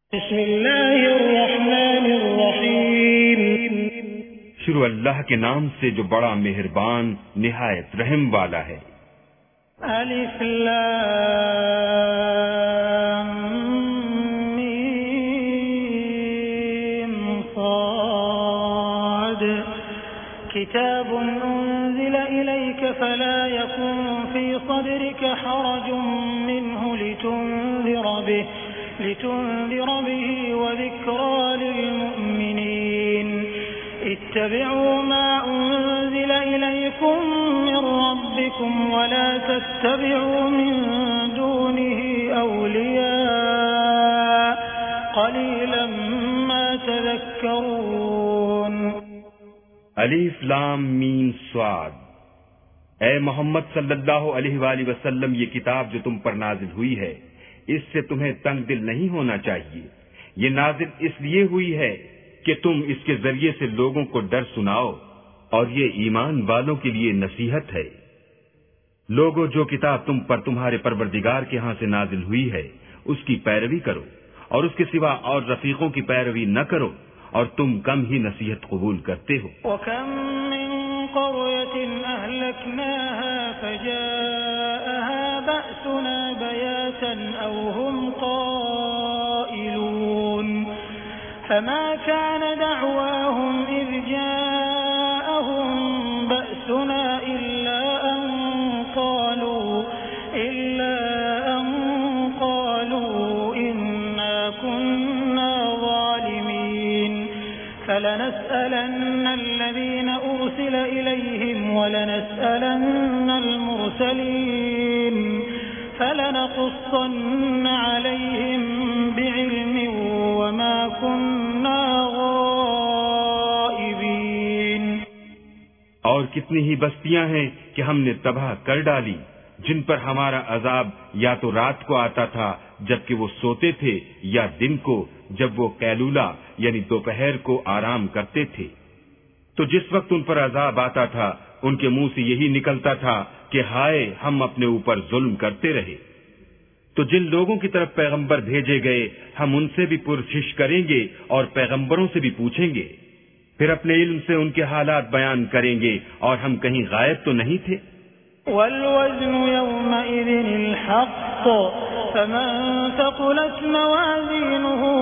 शुरू अल्लाह के नाम से जो बड़ा मेहरबान निहायत रहम वाला है। अलिफ लाम मीम साद किताबुन उन्ज़िला इलैका फला यकुन फी सदरिका हरजुन मिन्हु लितुन्ज़िरा बिही वज़िक्रा लिलमुअ्मिनीन इत्तबि'ू मा उन्ज़िला इलैकुम मिन रब्बिकुम वला तत्तबि'ू मिन दूनिही औलिया क़लीलन मा तज़क्करून। अलीफ लाम मीम स्वाद। ए मोहम्मद सल्लल्लाहु अलैहि वसल्लम, ये किताब जो तुम पर नाजिल हुई है, इससे तुम्हें तंग दिल नहीं होना चाहिए। ये नाजिल इसलिए हुई है कि तुम इसके जरिए से लोगों को डर सुनाओ, और ये ईमान वालों के लिए नसीहत है। लोगों, जो किताब तुम पर तुम्हारे परवरदिगार के यहाँ से नाजिल हुई है, उसकी पैरवी करो और उसके सिवा और रफीकों की पैरवी न करो, और तुम कम ही नसीहत कबूल करते हो। वकम मिन क़रयतिन अहलकनाहा फजाअहा बअसुना बयातन औ हुम क़ाइलून फमा कान दअवाहुम इज़ जाअहुम बअसुना इल्ला अन क़ालू इन्ना कुन्ना ज़ालिमीन फलनस्अलन्न الذين أرسل إليهم ولنسألن المرسلين فلنقصن عليهم بعلم وما كنا غائبين। और कितनी ही बस्तियां हैं कि हमने तबाह कर डाली, जिन पर हमारा अजाब या तो रात को आता था जबकि वो सोते थे, या दिन को जब वो कैलूला यानी दोपहर को आराम करते थे। तो जिस वक्त उन पर अजाब आता था, उनके मुंह से यही निकलता था कि हाय, हम अपने ऊपर जुल्म करते रहे। तो जिन लोगों की तरफ पैगंबर भेजे गए, हम उनसे भी पुरशिश करेंगे और पैगंबरों से भी पूछेंगे, फिर अपने इल्म से उनके हालात बयान करेंगे, और हम कहीं गायब तो नहीं थे। वल्वज़्नु यौमइज़िनिल हक़्क़ फमन थक़ुलत मवाज़ीनुहु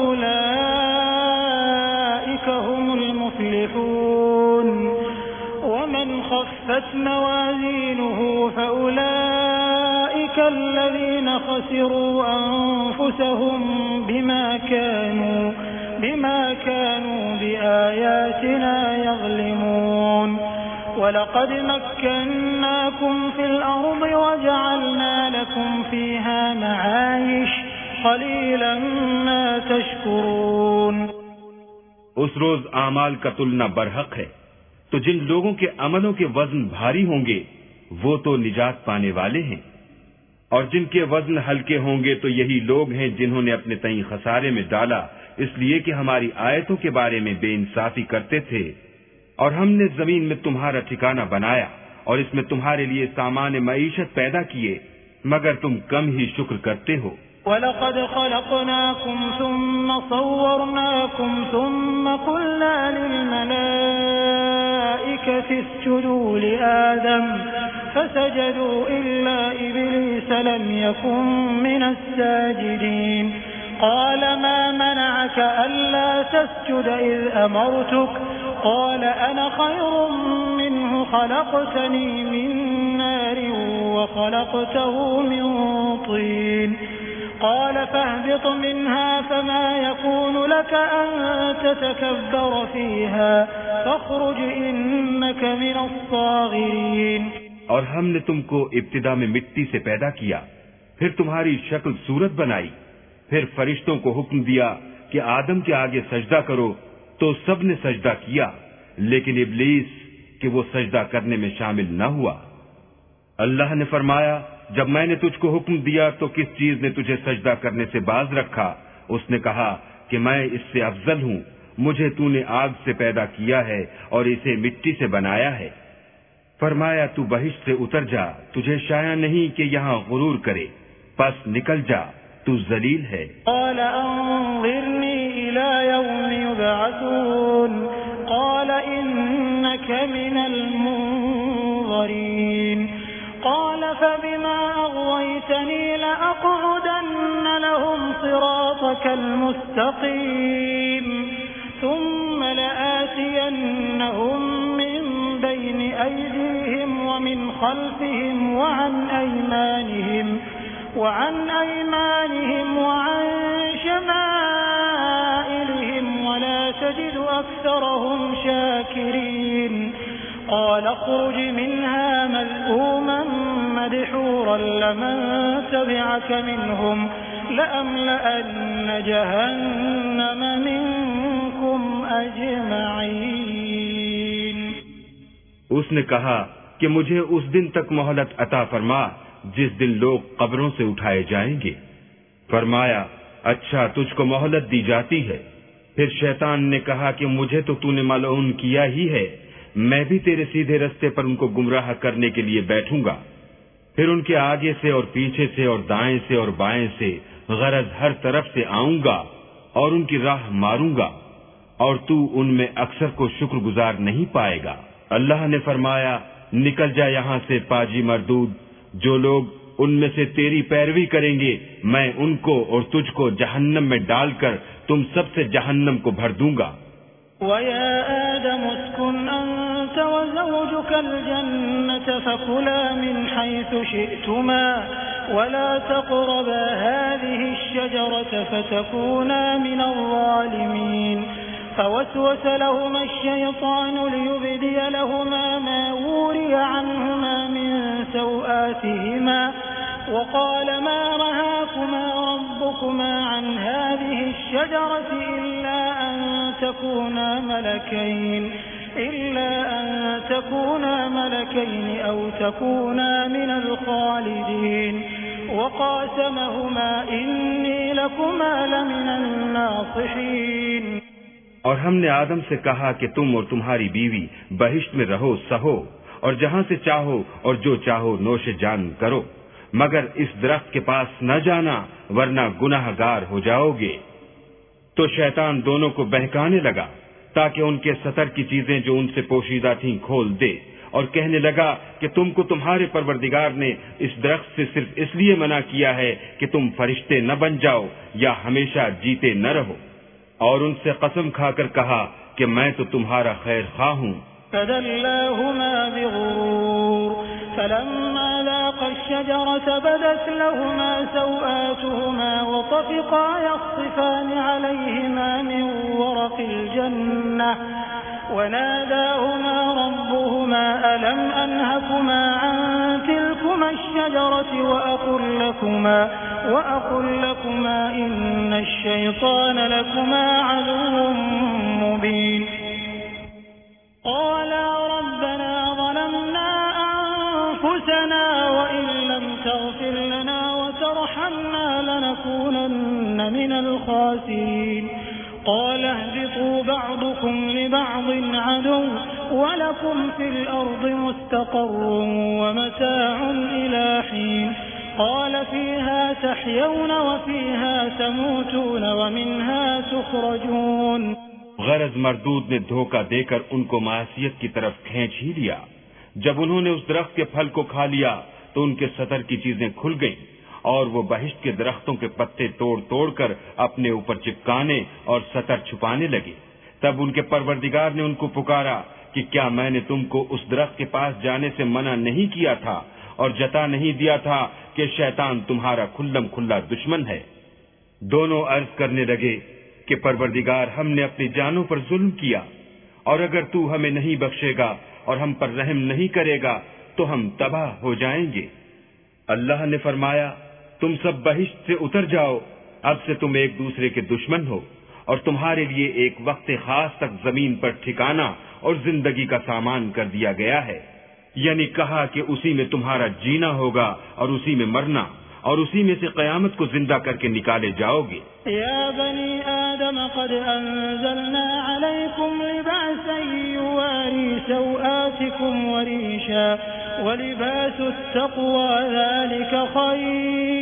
फ़उलाइका हुमुल मुफ़्लिहून वमन ख़फ़्फ़त मवाज़ीनुहु फ़उलाइका الذीना ख़सिरू अन्फ़ुसहुम बिमा कानू बिआयातिना यज़लिमून। वलक़द मक्कन्नाकुम फ़िल अर्ज़ि वजअलना लकुम फ़ीहा मआयिश क़लीलन मा तशकुरून। उस रोज आमाल का तुलना बरहक है, तो जिन लोगों के अमलों के वजन भारी होंगे वो तो निजात पाने वाले हैं, और जिनके वजन हल्के होंगे तो यही लोग हैं जिन्होंने अपने तई खसारे में डाला, इसलिए कि हमारी आयतों के बारे में बेइंसाफी करते थे। और हमने जमीन में तुम्हारा ठिकाना बनाया और इसमें तुम्हारे लिए सामान मईशत पैदा किए, मगर तुम कम ही शुक्र करते हो। वलक़द ख़लक़नाकुम सुम्म सव्वरनाकुम सुम्म क़ुल्ना लिलमलाइकति इसजुदू लिआदम फसजदू इल्ला इब्लीस लम यकुन मिनस साजिदीन। क़ाल मा मनअक अल्ला तस्जुद इज़ अमरतुक क़ाल अना ख़ैरुम मिन्हु ख़लक़तनी मिन नारिन वख़लक़तहु मिन तीन। قال فاهبط منها فما يكون لك أن تتكبر فيها فاخرج إنك من الصاغرين। और हमने तुमको इब्तिदा में मिट्टी से पैदा किया, फिर तुम्हारी शक्ल सूरत बनाई, फिर फरिश्तों को हुक्म दिया कि आदम के आगे सजदा करो, तो सबने सजदा किया, लेकिन इब्लीस कि वो सजदा करने में शामिल न हुआ। अल्लाह ने फरमाया, जब मैंने तुझको हुक्म दिया तो किस चीज ने तुझे सजदा करने से बाज रखा? उसने कहा कि मैं इससे अफजल हूँ, मुझे तूने आग से पैदा किया है और इसे मिट्टी से बनाया है। फरमाया, तू बहिश्त से उतर जा, तुझे शाया नहीं कि यहाँ गुरूर करे, बस निकल जा, तू जलील है। قال أنظرني إلى يوم يبعثون قال إنك من المنظرين قال فبما أغويتني لأقعدن لهم صراطك المستقيم ثم لآتينهم من بين أيديهم ومن خلفهم وعن أيمانهم وعن شمائلهم ولا تجد أكثرهم شاكرين قال اخرج منها مذءوما مدحورا لمن تبعك منهم لأملأن جهنم منكم أجمعين। उसने कहा कि मुझे उस दिन तक मोहलत अता फरमा जिस दिन लोग कब्रों से उठाए जाएंगे। फरमाया, अच्छा, तुझको मोहलत दी जाती है। फिर शैतान ने कहा कि मुझे तो तूने मलऊन किया ही है, मैं भी तेरे सीधे रास्ते पर उनको गुमराह करने के लिए बैठूंगा। फिर उनके आगे से और पीछे से और दाएं से और बाएं से गरज हर तरफ से आऊंगा और उनकी राह मारूंगा, और तू उनमें अक्सर को शुक्रगुजार नहीं पाएगा। अल्लाह ने फरमाया, निकल जा यहाँ से पाजी मरदूद। जो लोग उनमें से तेरी पैरवी करेंगे, मैं उनको और तुझको जहन्नम में डालकर तुम सबसे जहन्नम को भर दूंगा। वया आदम उस्कुन अंत वज़ौजुक अल-जन्नत फकुला मिन हैसु शि'तुमा वला तक़रबा हाज़िहि अश-शजरत फतकूना मिन अज़-ज़ालिमीन فوسوس لهما الشيطان ليبدي لهما ما وري عنهما من سوآتهما وقال ما نهاكما ربكما عن هذه الشجرة إلا أن تكونا ملكين أو تكونا من الخالدين وقاسمهما إني لكما لمن الناصحين। और हमने आदम से कहा कि तुम और तुम्हारी बीवी बहिश्त में रहो सहो और जहाँ से चाहो और जो चाहो नोशे जान करो, मगर इस दरख्त के पास न जाना वरना गुनाहगार हो जाओगे। तो शैतान दोनों को बहकाने लगा ताकि उनके सतर की चीजें जो उनसे पोशीदा थीं खोल दे, और कहने लगा कि तुमको तुम्हारे परवरदिगार ने इस दरख्त से सिर्फ इसलिए मना किया है कि तुम फरिश्ते न बन जाओ या हमेशा जीते न रहो। और उनसे कसम खाकर कहा कि मैं तो तुम्हारा खैर खां हूँ। फदल्लाहुमा बिगुरूर फलम्मा ज़ाक़ा अश-शजरत बदत लहुमा सौआतुहुमा वतफ़िक़ा यख़सिफ़ानि अलैहिमा मिन वरक़िल जन्नह वनादाहुमा रब्बुहुमा अलम अनहकुमा अन तिलकुमा अश-शजरति وأقل لكما إن الشيطان لكما عدو مبين قالا ربنا ظلمنا أنفسنا وإن لم تغفر لنا وترحمنا لنكونن من الخاسرين قال اهبطوا بعضكم لبعض عدو ولكم في الأرض مستقر ومتاع إلى حين قال فيها تحيون وفيها تموتون ومنها تخرجون। गरज मरदूद ने धोखा देकर उनको मासियत की तरफ खींच ही लिया। जब उन्होंने उस दरख्त के फल को खा लिया तो उनके सतर की चीजें खुल गईं और वो बहिश्त के दरख्तों के पत्ते तोड़ तोड़ कर अपने ऊपर चिपकाने और सतर छुपाने लगे। तब उनके परवरदिगार ने उनको पुकारा कि क्या मैंने तुमको उस दरख्त के पास जाने से मना नहीं किया था और जता नहीं दिया था कि शैतान तुम्हारा खुल्लम खुल्ला दुश्मन है। दोनों अर्ज करने लगे कि परवरदिगार, हमने अपनी जानों पर जुल्म किया और अगर तू हमें नहीं बख्शेगा और हम पर रहम नहीं करेगा तो हम तबाह हो जाएंगे। अल्लाह ने फरमाया, तुम सब बहिश्त से उतर जाओ, अब से तुम एक दूसरे के दुश्मन हो और तुम्हारे लिए एक वक्त खास तक जमीन पर ठिकाना और जिंदगी का सामान कर दिया गया है, यानी कहा कि उसी में तुम्हारा जीना होगा और उसी में मरना और उसी में से क़यामत को जिंदा करके निकाले जाओगे। या बनी आदम क़द अंज़लना अलैकुम लिबासन युवारी सौआतिकुम वरीशा वलिबासुत तक़वा ज़ालिका ख़ैर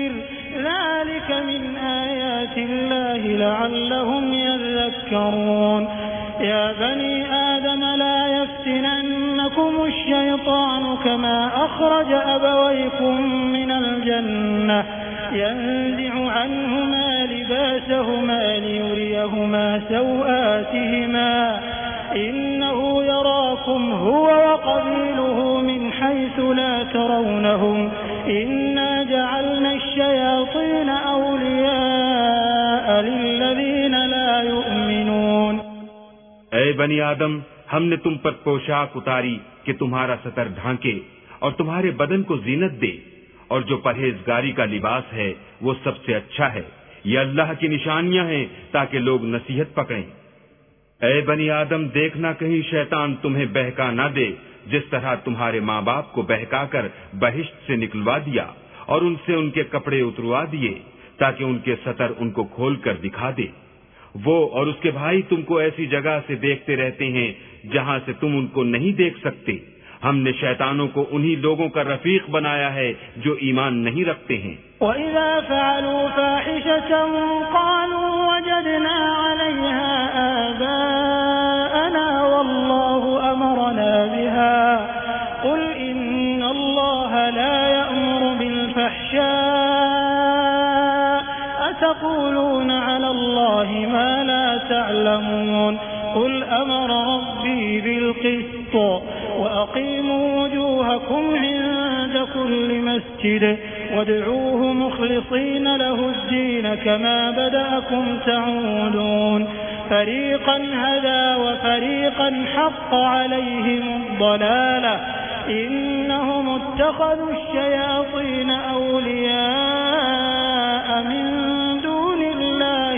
ذلك من آيات الله لعلهم يذكرون يا بني آدم لا يفتننكم الشيطان كما أخرج أبويكم من الجنة ينزع عنهما لباسهما ليريهما سوآتهما إنه يراكم هو وقبيله من حيث لا ترونهم إنا جعلنا الشياطين أولياء للذين لا يؤمنون ऐ बनी आदम, हमने तुम पर पोशाक उतारी कि तुम्हारा सतर ढांके और तुम्हारे बदन को जीनत दे, और जो परहेजगारी का लिबास है वो सबसे अच्छा है। ये अल्लाह की निशानियां हैं ताकि लोग नसीहत पकड़ें। ऐ बनी आदम, देखना कहीं शैतान तुम्हें बहका न दे, जिस तरह तुम्हारे माँ बाप को बहकाकर बहिश्त से निकलवा दिया और उनसे उनके कपड़े उतरवा दिए ताकि उनके सतर उनको खोल कर दिखा दे। वो और उसके भाई तुमको ऐसी जगह से देखते रहते हैं जहाँ से तुम उनको नहीं देख सकते। हमने शैतानों को उन्हीं लोगों का रफीक बनाया है जो ईमान नहीं रखते हैं। وَإِذَا فَعَلُوا فَاحِشَةً قَالُوا وَجَدْنَا عَلَيْهَا آبَاءَنَا وَاللَّهُ أَمَرَنَا بِهَا قُلْ إِنَّ اللَّهَ لَا يَأْمُرُ بِالْفَحْشَاءِ أَتَقُولُونَ عَلَى اللَّهِ مَا لَا تَعْلَمُونَ قُلْ أَمَرَ رَبِّي بِالْقِسْطِ وَأَقِيمُوا وُجُوهَكُمْ عِندَ كُلِّ مَسْجِدٍ وَادْعُوهُ مُخْلِصِينَ لَهُ الدِّينَ كَمَا بَدَأَكُمْ تَعُودُونَ فَرِيقًا هَدَى وَفَرِيقًا حَقَّ عَلَيْهِمُ الضَّلَالَةُ إِنَّهُمُ اتَّخَذُوا الشَّيَاطِينَ أَوْلِيَاءَ مِن دُونِ اللَّهِ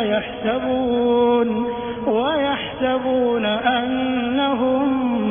وَيَحْسَبُونَ أَنَّهُم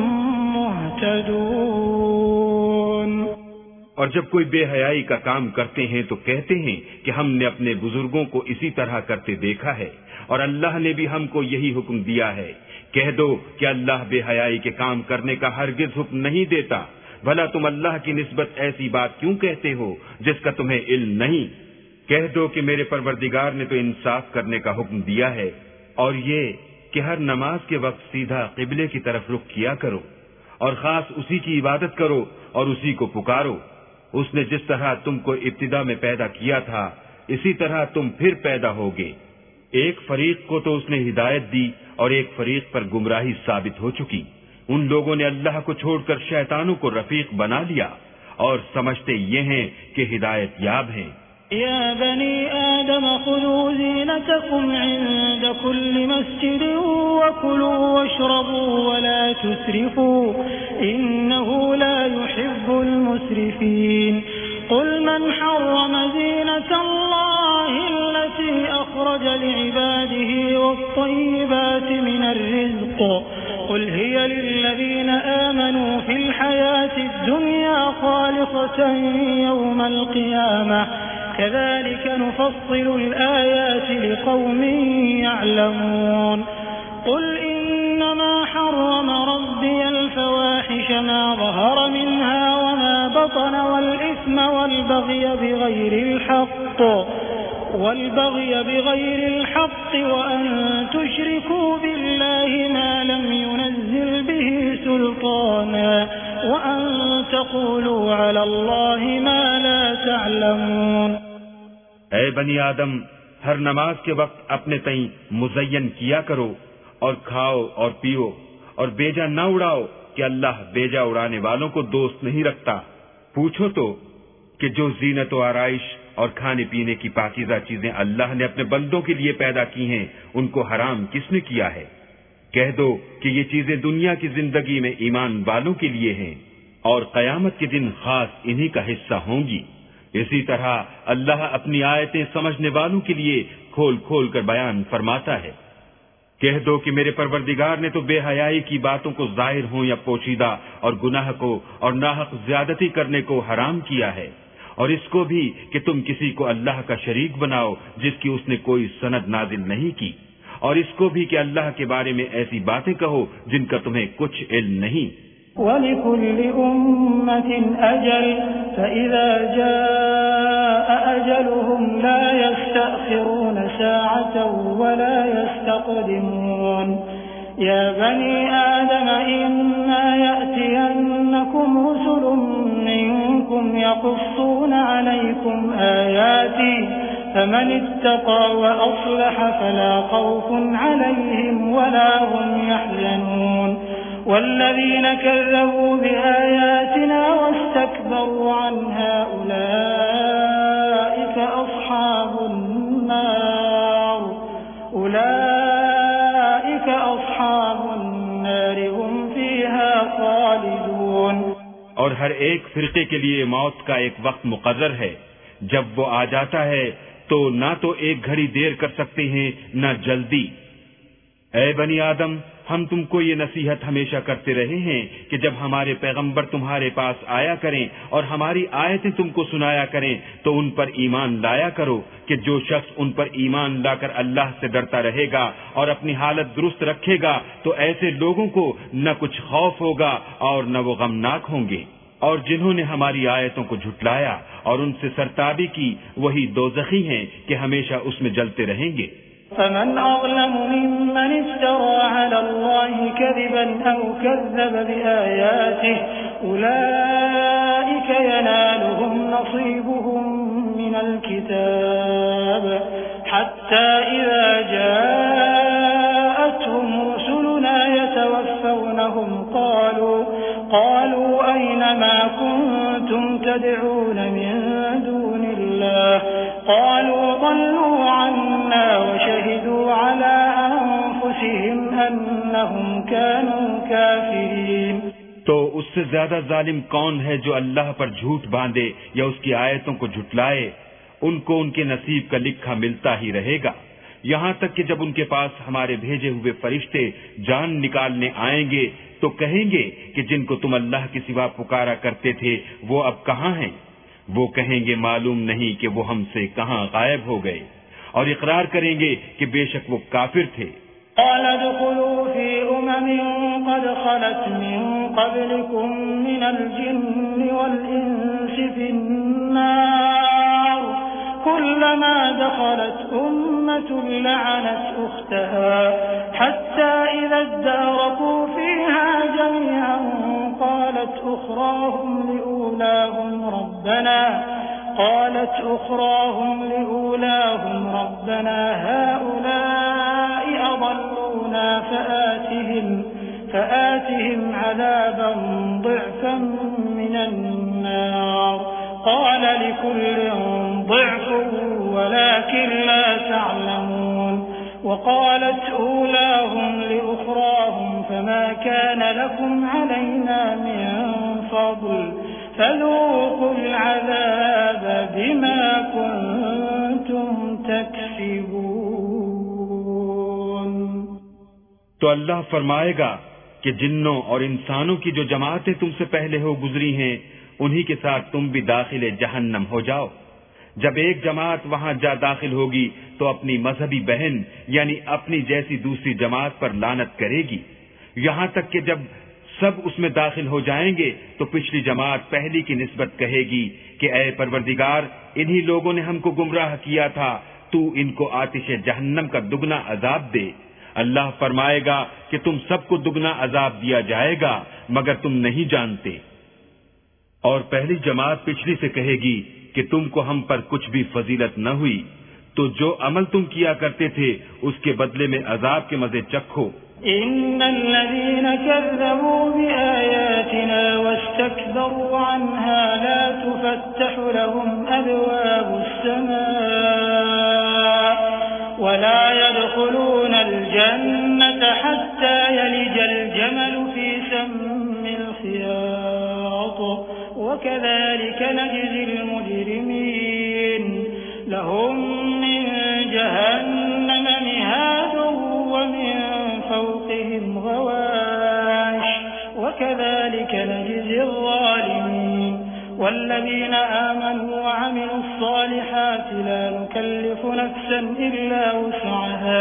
مُهْتَدُونَ। और जब कोई बेहयाई का काम करते हैं तो कहते हैं कि हमने अपने बुजुर्गों को इसी तरह करते देखा है और अल्लाह ने भी हमको यही हुक्म दिया है। कह दो कि अल्लाह बेहयाई के काम करने का हरगिज हुक्म नहीं देता। भला तुम अल्लाह की निस्बत ऐसी बात क्यों कहते हो जिसका तुम्हें इल्म नहीं? कह दो कि मेरे परवरदिगार ने तो इंसाफ करने का हुक्म दिया है और ये कि हर नमाज के वक्त सीधा किबले की तरफ रुख किया करो और खास उसी की इबादत करो और उसी को पुकारो। उसने जिस तरह तुमको इब्तिदा में पैदा किया था इसी तरह तुम फिर पैदा होगे। एक फरीक को तो उसने हिदायत दी और एक फरीक पर गुमराही साबित हो चुकी। उन लोगों ने अल्लाह को छोड़कर शैतानों को रफीक बना लिया और समझते ये हैं कि हिदायत याब हैं। या बनी आदम खुदू ज़ीनतकुम इंद कुल्लि मस्जिदिन वकुलू वशरबू वला तुस्रिफू इन्नहु ला युहिब्बुल मुस्रिफीन। قل من حرم زينة الله التي أخرج لعباده والطيبات من الرزق قل هي للذين آمنوا في الحياة الدنيا خالصة يوم القيامة كذلك نفصل الآيات لقوم يعلمون قل إنما حرم ربي الفواحش ما ظهر منها وما بطن والإثم والبغي بغير الحق وأن تشركوا بالله ما لم ينزل به سلطانا وأن تقولوا على الله ما لا تعلمون। ऐ बनी आदम, हर नमाज के वक्त अपने तई मुज़य्यन किया करो और खाओ और पियो और बेजा न उड़ाओ कि अल्लाह बेजा उड़ाने वालों को दोस्त नहीं रखता। पूछो तो कि जो जीनत व आराइश और खाने पीने की पाकीज़ा चीजें अल्लाह ने अपने बंदों के लिए पैदा की हैं उनको हराम किसने किया है? कह दो कि ये चीजें दुनिया की जिंदगी में ईमान वालों के लिए हैं और कयामत के दिन खास इन्हीं का हिस्सा होंगी। इसी तरह अल्लाह अपनी आयतें समझने वालों के लिए खोल खोल कर बयान फरमाता है। कह दो कि मेरे परवरदिगार ने तो बेहयाई की बातों को जाहिर हो या पोशीदा और गुनाह को और नाहक ज्यादती करने को हराम किया है और इसको भी कि तुम किसी को अल्लाह का शरीक बनाओ जिसकी उसने कोई सनद नाजिल नहीं की, और इसको भी कि अल्लाह के बारे में ऐसी बातें कहो जिनका तुम्हें कुछ इल्म नहीं। वलिकुल्लि उम्मतिन अजल फइज़ा जाअ أجلهم لا يستأخرون ساعة ولا يستقدمون يا بني آدم إما يأتينكم رسل منكم يقصون عليكم آياتي فمن اتقى وأصلح فلا خوف عليهم ولا هم يحزنون والذين كذبوا بآياتنا واستكبروا عنها أولئك أصحاب النار هم فيها خالدون। और हर एक फिरके के लिए मौत का एक वक्त मुकर्रर है। जब वो आ जाता है तो ना तो एक घड़ी देर कर सकते हैं न जल्दी। ऐ बनी आदम, हम तुमको ये नसीहत हमेशा करते रहे हैं कि जब हमारे पैगंबर तुम्हारे पास आया करें और हमारी आयतें तुमको सुनाया करें तो उन पर ईमान लाया करो कि जो शख्स उन पर ईमान लाकर अल्लाह से डरता रहेगा और अपनी हालत दुरुस्त रखेगा तो ऐसे लोगों को न कुछ खौफ होगा और न वो गमनाक होंगे। और जिन्होंने हमारी आयतों को झुटलाया और उनसे सरताबी की वही दोज़खी हैं कि हमेशा उसमें जलते रहेंगे। فمن أظلم ممن افترى على الله كذبا أو كذب بآياته أولئك ينالهم نصيبهم من الكتاب حتى إذا جاءتهم رسلنا يتوفونهم قالوا أين ما كنتم تدعون من دون الله قالوا ضلوا عنا وشهدوا على أنفسهم أنهم كانوا كافرين। तो उससे ज्यादा जालिम कौन है जो अल्लाह पर झूठ बांधे या उसकी आयतों को झुटलाए? उनको उनके नसीब का लिखा मिलता ही रहेगा, यहाँ तक कि जब उनके पास हमारे भेजे हुए फरिश्ते जान निकालने आएंगे तो कहेंगे कि जिनको तुम अल्लाह के सिवा पुकारा करते थे वो अब कहाँ हैं? वो कहेंगे मालूम नहीं कि वो हमसे कहाँ गायब हो गए, और इकरार करेंगे कि बेशक वो काफिर थे। قال ادخلوا في أمم قد خلت من قبلكم من الجن والإنس في النار كلما دخلت أمة لعنت أختها حتى إذا اداركوا فيها جميعا قالت أخراهم لأولاهم ربنا هؤلاء أضلونا فآتهم عذابا ضعفا من النار قال لكل ضعف ولكن لا تعلمون وقالت أولاهم لأخراهم فما كان لكم علينا من فضل فذوقوا العذاب بما كنتم تكسبون। तो अल्लाह फरमाएगा कि जिन्नों और इंसानों की जो जमातें तुमसे पहले हो गुजरी हैं उन्हीं के साथ तुम भी दाखिले जहन्नम हो जाओ। जब एक जमात वहां जा दाखिल होगी तो अपनी मजहबी बहन यानी अपनी जैसी दूसरी जमात पर लानत करेगी, यहाँ तक कि जब सब उसमें दाखिल हो जाएंगे तो पिछली जमात पहली की निस्बत कहेगी कि ऐ परवरदिगार, इन्हीं लोगों ने हमको गुमराह किया था, तू इनको आतिशे जहन्नम का दुगना अजाब दे। अल्लाह फरमाएगा कि तुम सबको दुगना अजाब दिया जाएगा मगर तुम नहीं जानते। और पहली जमात पिछली से कहेगी कि तुमको हम पर कुछ भी फजीलत न हुई, तो जो अमल तुम किया करते थे उसके बदले में अजाब के मजे चखो। इन्नल्लज़ीना कज़्ज़बू बिआयातिना वस्तकबरू अन्हा ला तुफ़त्तहु लहुम अब्वाबुस समा वला यदखुलूनल जन्नता हत्ता यलिजल जमलु फी सम्मिल खियात वकज़ालिक नजज़िल मुजरिमीन लहुम मिन जहन्नम मिहादुन वमिन फौक़िहिम गवाश वकज़ालिक नजज़िल ज़ालिमीन والذين آمنوا وعملوا الصالحات لا نكلف نفسا إلا وسعها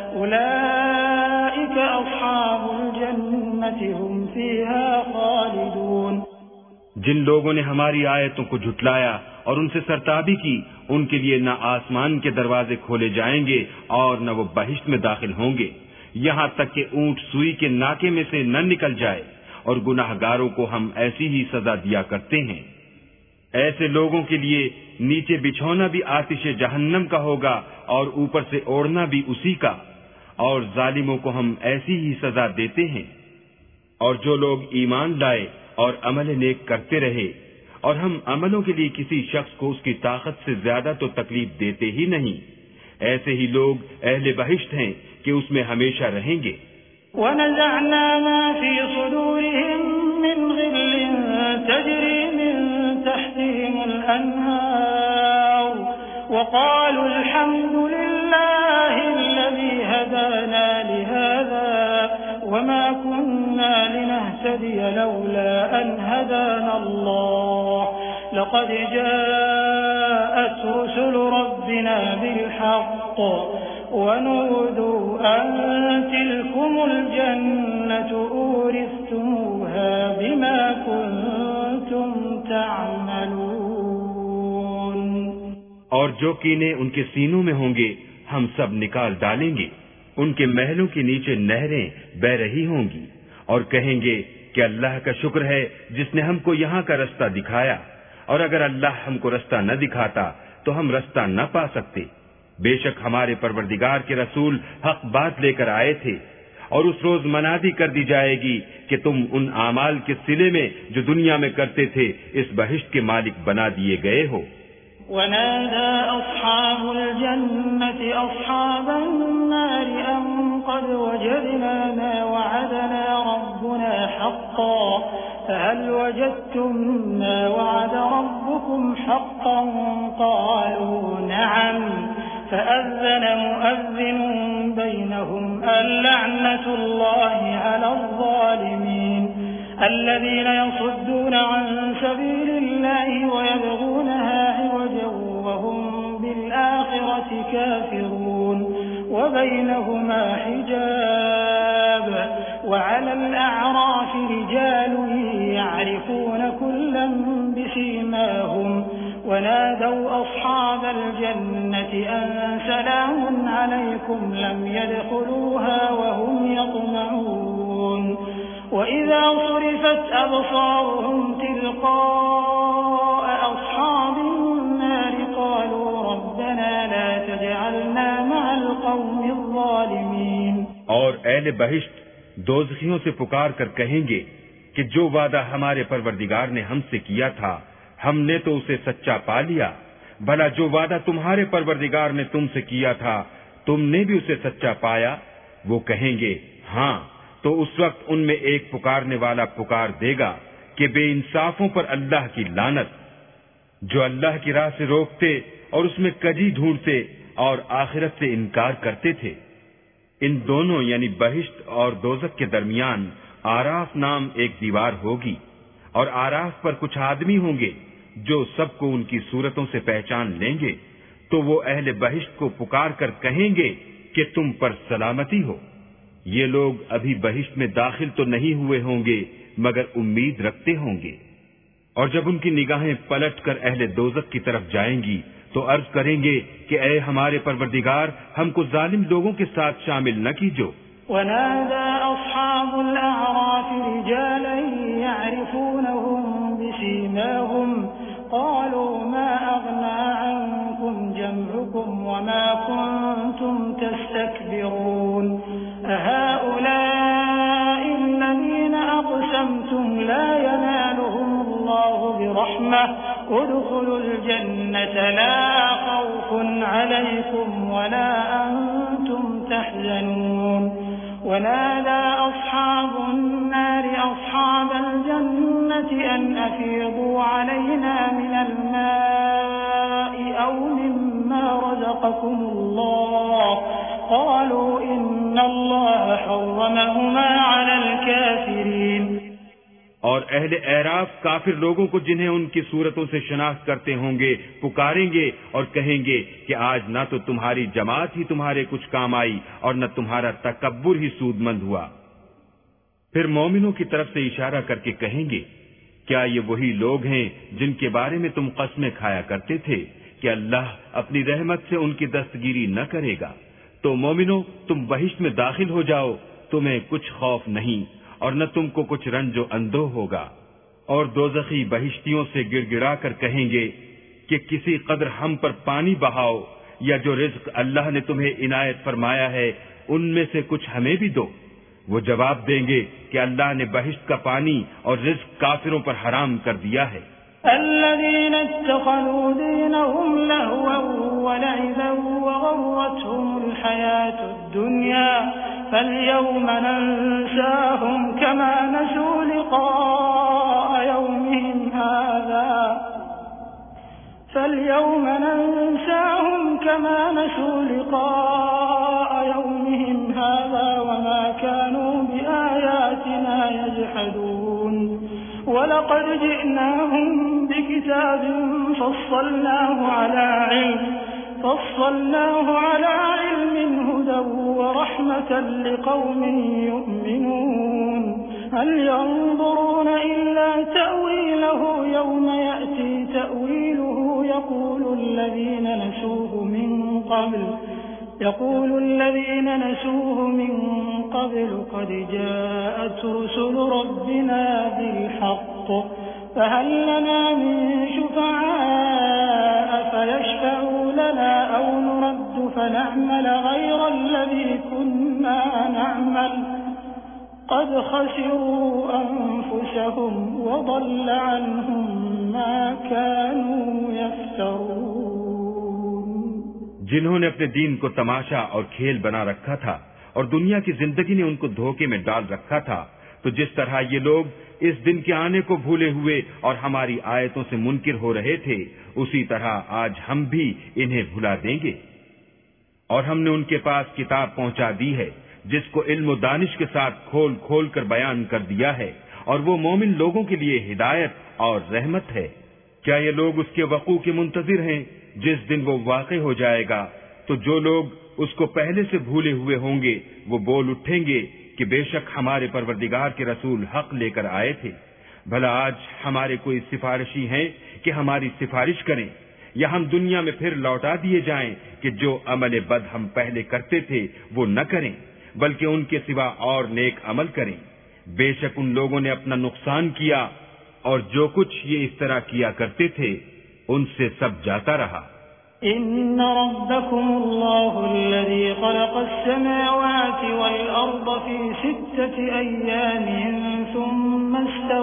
أولئك أصحاب الجنة هم فيها خالدون। जिन लोगों ने हमारी आयतों को झुटलाया और उनसे सरताबी की, उनके लिए न आसमान के दरवाजे खोले जाएंगे और न वो बहिश्त में दाखिल होंगे, यहाँ तक कि ऊंट सुई के नाके में से न निकल जाए, और गुनाहगारों को हम ऐसी ही सजा दिया करते हैं। ऐसे लोगों के लिए नीचे बिछौना भी आतिश जहन्नम का होगा और ऊपर से ओढ़ना भी उसी का, और जालिमों को हम ऐसी ही सजा देते हैं। और जो लोग ईमान लाए और अमल नेक करते रहे, और हम अमलों के लिए किसी शख्स को उसकी ताकत से ज्यादा तो तकलीफ देते ही नहीं, ऐसे ही लोग अहले बहिश्त हैं कि उसमें हमेशा रहेंगे। वनज़अना मा फी सुदूरिहिम मिन ग़िल्लिन तजरी मिन तहतिहिमुल अन्हार वक़ालू अल्हम्दुलिल्लाहिल्लज़ी हदाना लिहाज़ा वमा कुन्ना लिनहतदिय लौला अन हदाना अल्लाह लक़द जाअत रुसुलु रब्बिना बिलहक़्क़ वनूदू अन तिलकुमुल जन्नतु ऊरिस्तुमूहा बिमा कुन्तुम तअमलून। और जो कीने उनके सीनों में होंगे हम सब निकाल डालेंगे। उनके महलों के नीचे नहरें बह रही होंगी और कहेंगे कि अल्लाह का शुक्र है जिसने हमको यहाँ का रास्ता दिखाया, और अगर अल्लाह हमको रास्ता न दिखाता तो हम रास्ता न पा सकते। बेशक हमारे परवरदिगार के रसूल हक बात लेकर आए थे, और उस रोज मनादी कर दी जाएगी कि तुम उन आमाल के सिले में जो दुनिया में करते थे इस बहिश्त के मालिक बना दिए गए हो। वनादा अस्हाबुल जन्नति अस्हाबन नारि अन क़द वजदना मा वअदना रब्बुना हक़्क़न फहल वजदतुम मा वअद रब्बुकुम हक़्क़न क़ालू नअम फअज़्ज़न मुअज़्ज़िनुन बैनहुम अल्लअनतुल्लाहि अलज़्ज़ालिमीन الذين يصدون عن سبيل الله ويبغونها عوجا وهم بالآخرة كافرون وبينهما حجاب وعلى الأعراف رجال يعرفون كلا بسيماهم ونادوا أصحاب الجنة أن سلام عليكم لم يدخلوها وهم يطمعون وإذا صرفت أبصارهم تلقاء أصحاب النار قالوا ربنا لا تجعلنا مع القوم الظالمين। और अहले बहिश्त दोज़खियों से पुकार कर कहेंगे कि जो वादा हमारे परवरदिगार ने हमसे किया था हमने तो उसे सच्चा पा लिया, भला जो वादा तुम्हारे परवरदिगार ने तुमसे किया था तुमने भी उसे सच्चा पाया। वो कहेंगे हाँ, तो उस वक्त उनमें एक पुकारने वाला पुकार देगा कि बेइंसाफों पर अल्लाह की लानत, जो अल्लाह की राह से रोकते और उसमें कजी ढूंढते और आखिरत से इनकार करते थे। इन दोनों यानी बहिश्त और दोज़ख के दरमियान आराफ नाम एक दीवार होगी, और आराफ पर कुछ आदमी होंगे जो सबको उनकी सूरतों से पहचान लेंगे। तो वो अहले बहिश्त को पुकार कर कहेंगे कि तुम पर सलामती हो। ये लोग अभी बहिश्त में दाखिल तो नहीं हुए होंगे मगर उम्मीद रखते होंगे। और जब उनकी निगाहें पलट कर अहले दोज़ख की तरफ जाएंगी तो अर्ज करेंगे कि ऐ हमारे परवरदिगार, हमको जालिम लोगों के साथ शामिल न कीजो। वनादा अस्हाबुल अअराफ रिजालन यअरिफूनहुम बिसीमाहुम क़ालू मा अग़ना अन्कुम जमउकुम वमा कुन्तुम तस्तक्बिरून अहाउलाइ अल्लज़ीना अक़समतुम ला यनालुहुमुल्लाहु बिरहमह उदख़ुलुल जन्नत ला ख़ौफ़ुन अलैकुम वला अंतुम तहज़नून वनादा अस्हाबुन नारि अस्हाबल जन्नति अन अफ़ीदू अलैना मिनल माइ औ मिम्मा रज़क़कुमुल्लाह क़ालू इन्नल्लाह हर्रमहुमा अलल काफ़िरीन। और अहले एराफ काफिर लोगों को जिन्हें उनकी सूरतों से शनाख्त करते होंगे पुकारेंगे और कहेंगे कि आज ना तो तुम्हारी जमात ही तुम्हारे कुछ काम आई और न तुम्हारा तकब्बुर ही सूदमंद हुआ। फिर मोमिनों की तरफ से इशारा करके कहेंगे क्या ये वही लोग हैं जिनके बारे में तुम कस्में खाया करते थे कि अल्लाह अपनी रहमत से उनकी दस्तगीरी न करेगा? तो मोमिनो, तुम बहिश्त में दाखिल हो जाओ, तुम्हें कुछ खौफ नहीं और न तुमको कुछ रंजो अंदो होगा। और दोज़खी बहिश्तियों से गिड़गिड़ा कर कहेंगे कि किसी कदर हम पर पानी बहाओ, या जो रिज्क अल्लाह ने तुम्हें इनायत फरमाया है उनमें से कुछ हमें भी दो। वो जवाब देंगे कि अल्लाह ने बहिश्त का पानी और रिज्क काफिरों पर हराम कर दिया है। अल्लज़ीना इत्तख़ज़ू दीनहुम लहवन व लइबन व गर्रतहुमुल हयातुद दुनिया फल्यौम नंसाहुम कमा नसू लिक़ाअ यौमिहिम हाज़ा فاليوم ننساهم كما نسوا لقاء يومهم هذا وما كانوا بآياتنا يجحدون ولقد جئناهم بكتاب فصلناه على علم هدى ورحمة لقوم يؤمنون هل ينظرون إلا تأويله يوم يأتي تأويله يقول الذين نسوه من قبل قد جاءت رسل ربنا بالحق فهل لنا من شفعاء فيشفعوا لنا أو نرد فنعمل غير الذي كنا نعمل قد خسروا أنفسهم وضل عنهم ما كانوا يفترون। जिन्होंने अपने दीन को तमाशा और खेल बना रखा था और दुनिया की जिंदगी ने उनको धोखे में डाल रखा था, तो जिस तरह ये लोग इस दिन के आने को भूले हुए और हमारी आयतों से मुनकिर हो रहे थे, उसी तरह आज हम भी इन्हें भुला देंगे। और हमने उनके पास किताब पहुंचा दी है जिसको इल्म व दानिश के साथ खोल खोल कर बयान कर दिया है, और वो मोमिन लोगों के लिए हिदायत और रहमत है। क्या ये लोग उसके वक़ू के मुंतजिर हैं जिस दिन वो वाक़े हो जाएगा? तो जो लोग उसको पहले से भूले हुए होंगे वो बोल उठेंगे कि बेशक हमारे परवरदिगार के रसूल हक लेकर आए थे। भला आज हमारे कोई सिफारिशी हैं कि हमारी सिफारिश करें, या हम दुनिया में फिर लौटा दिए जाएं कि जो अमल बद हम पहले करते थे वो न करें, बल्कि उनके सिवा और नेक अमल करें। बेशक उन लोगों ने अपना नुकसान किया और जो कुछ ये इस तरह किया करते थे उनसे सब जाता रहा। इन्न रब्बकुमुल्लाहुल्लज़ी ख़लक़स-समावाति वल-अर्ज़ फ़ी सित्तति अय्यामिन थुम्मा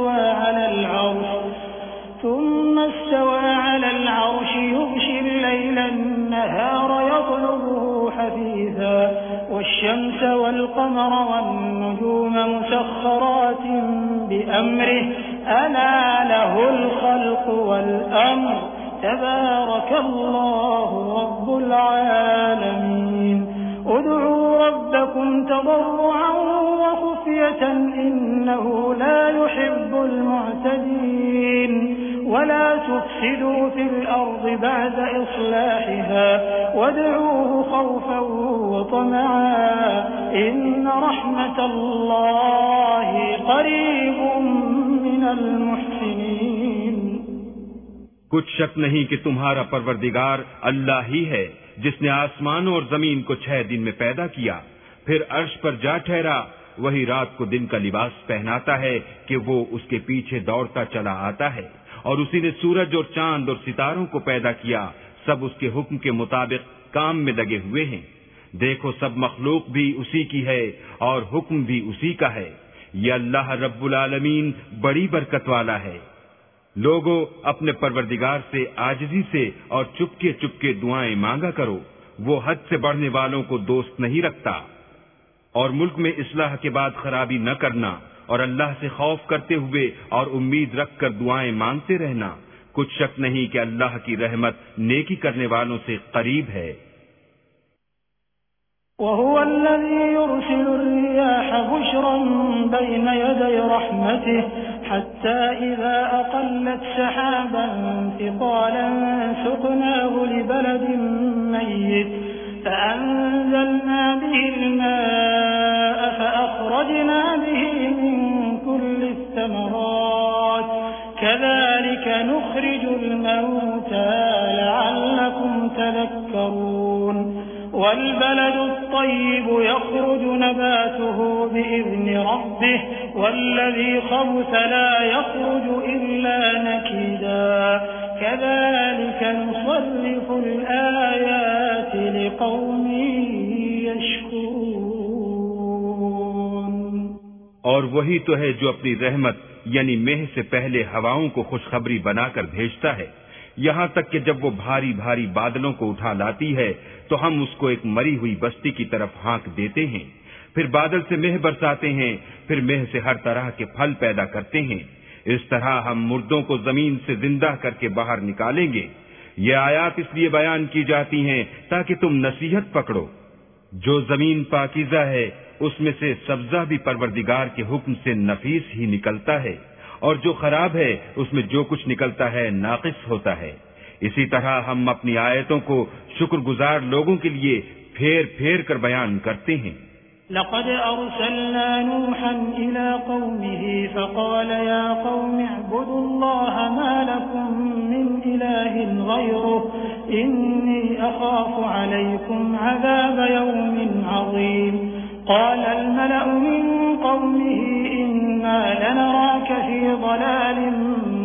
इस्तवा अलल अर्श युग़शिल-लैल अन-नहार यत्लुबुहु हसीसा वश-शम्स वल-क़मर वन-नुजूम मुसख़ख़रातिन बिअम्रिहि अला लहुल ख़ल्क़ु वल-अम्र तबारकल्लाहु रब्बुल आलमीन। उदዑ रब्बकुम तضرعا वख़ुफ़यतन इन्नहु ला युहिब्बुल मुअतदीन वला तुफ़सिदू फ़िल अर्ज़ि बअद इस्लाहिहा वदऊहु ख़ौफ़न व तमअन इन्न रहमतल्लाहि क़रीबुम मिनल मुहसिनीन। कुछ शक नहीं कि तुम्हारा परवरदिगार अल्लाह ही है जिसने आसमानों और जमीन को 6 दिन में पैदा किया, फिर अर्श पर जा ठहरा। वही रात को दिन का लिबास पहनाता है कि वो उसके पीछे दौड़ता चला आता है, और उसी ने सूरज और चांद और सितारों को पैदा किया, सब उसके हुक्म के मुताबिक काम में लगे हुए हैं। देखो, सब मखलूक भी उसी की है और हुक्म भी उसी का है। ये अल्लाह रब्बुल आलमीन बड़ी बरकत वाला है। लोगों, अपने परवरदिगार से आजिजी से और चुपके चुपके दुआएं मांगा करो, वो हद से बढ़ने वालों को दोस्त नहीं रखता। और मुल्क में इस्लाह के बाद खराबी न करना, और अल्लाह से खौफ करते हुए और उम्मीद रखकर दुआएं मांगते रहना। कुछ शक नहीं कि अल्लाह की रहमत नेकी करने वालों से करीब है। वहुव अल्लज़ी युरसिलुर रियाह बुशरन बैन यदै रहमतिहि हत्ता इज़ा अक़ल्लत सहाबन थिक़ालन सुक़नाहु लिबलदिन मय्यित फ़अन्ज़लना बिहिल माअ फ़अख़रजना बिही मिन कुल्लिस समरात वल्बलदु त्तय्यिब यख़रुजु नबातुहु बिइज़्नि रब्बिहि वल्लज़ी ख़बुथ ला यख़रुजु इल्ला नकीदा कज़ालिक नुसर्रिफ़ुल आयाति लिक़ौमिन यशकुरून। और वही तो है जो अपनी रहमत यानी मेह से पहले हवाओं को खुशखबरी बनाकर भेजता है, यहाँ तक कि जब वो भारी भारी बादलों को उठा लाती है तो हम उसको एक मरी हुई बस्ती की तरफ हाँक देते हैं। फिर बादल से मेह बरसाते हैं, फिर मेह से हर तरह के फल पैदा करते हैं। इस तरह हम मुर्दों को जमीन से जिंदा करके बाहर निकालेंगे। ये आयात इसलिए बयान की जाती हैं ताकि तुम नसीहत पकड़ो। जो जमीन पाकीज़ा है उसमें से सब्जा भी परवरदिगार के हुक्म से नफीस ही निकलता है, और जो खराब है उसमें जो कुछ निकलता है नाकिस होता है। इसी तरह हम अपनी आयतों को शुक्रगुजार लोगों के लिए फेर फेर कर बयान करते हैं। लक़द अरसलना नूहन इला क़ौमिही फ़क़ाल या क़ौमि अअ्बुदुल्लाह मा लकुम मिन इलाहिन ग़ैरुहु इन्नी अख़ाफ़ु अलैकुम अज़ाब यौमिन अज़ीम। क़ाल अल-मलअु मिन क़ौमिही इन्ना लनराक फ़ी ضलालिन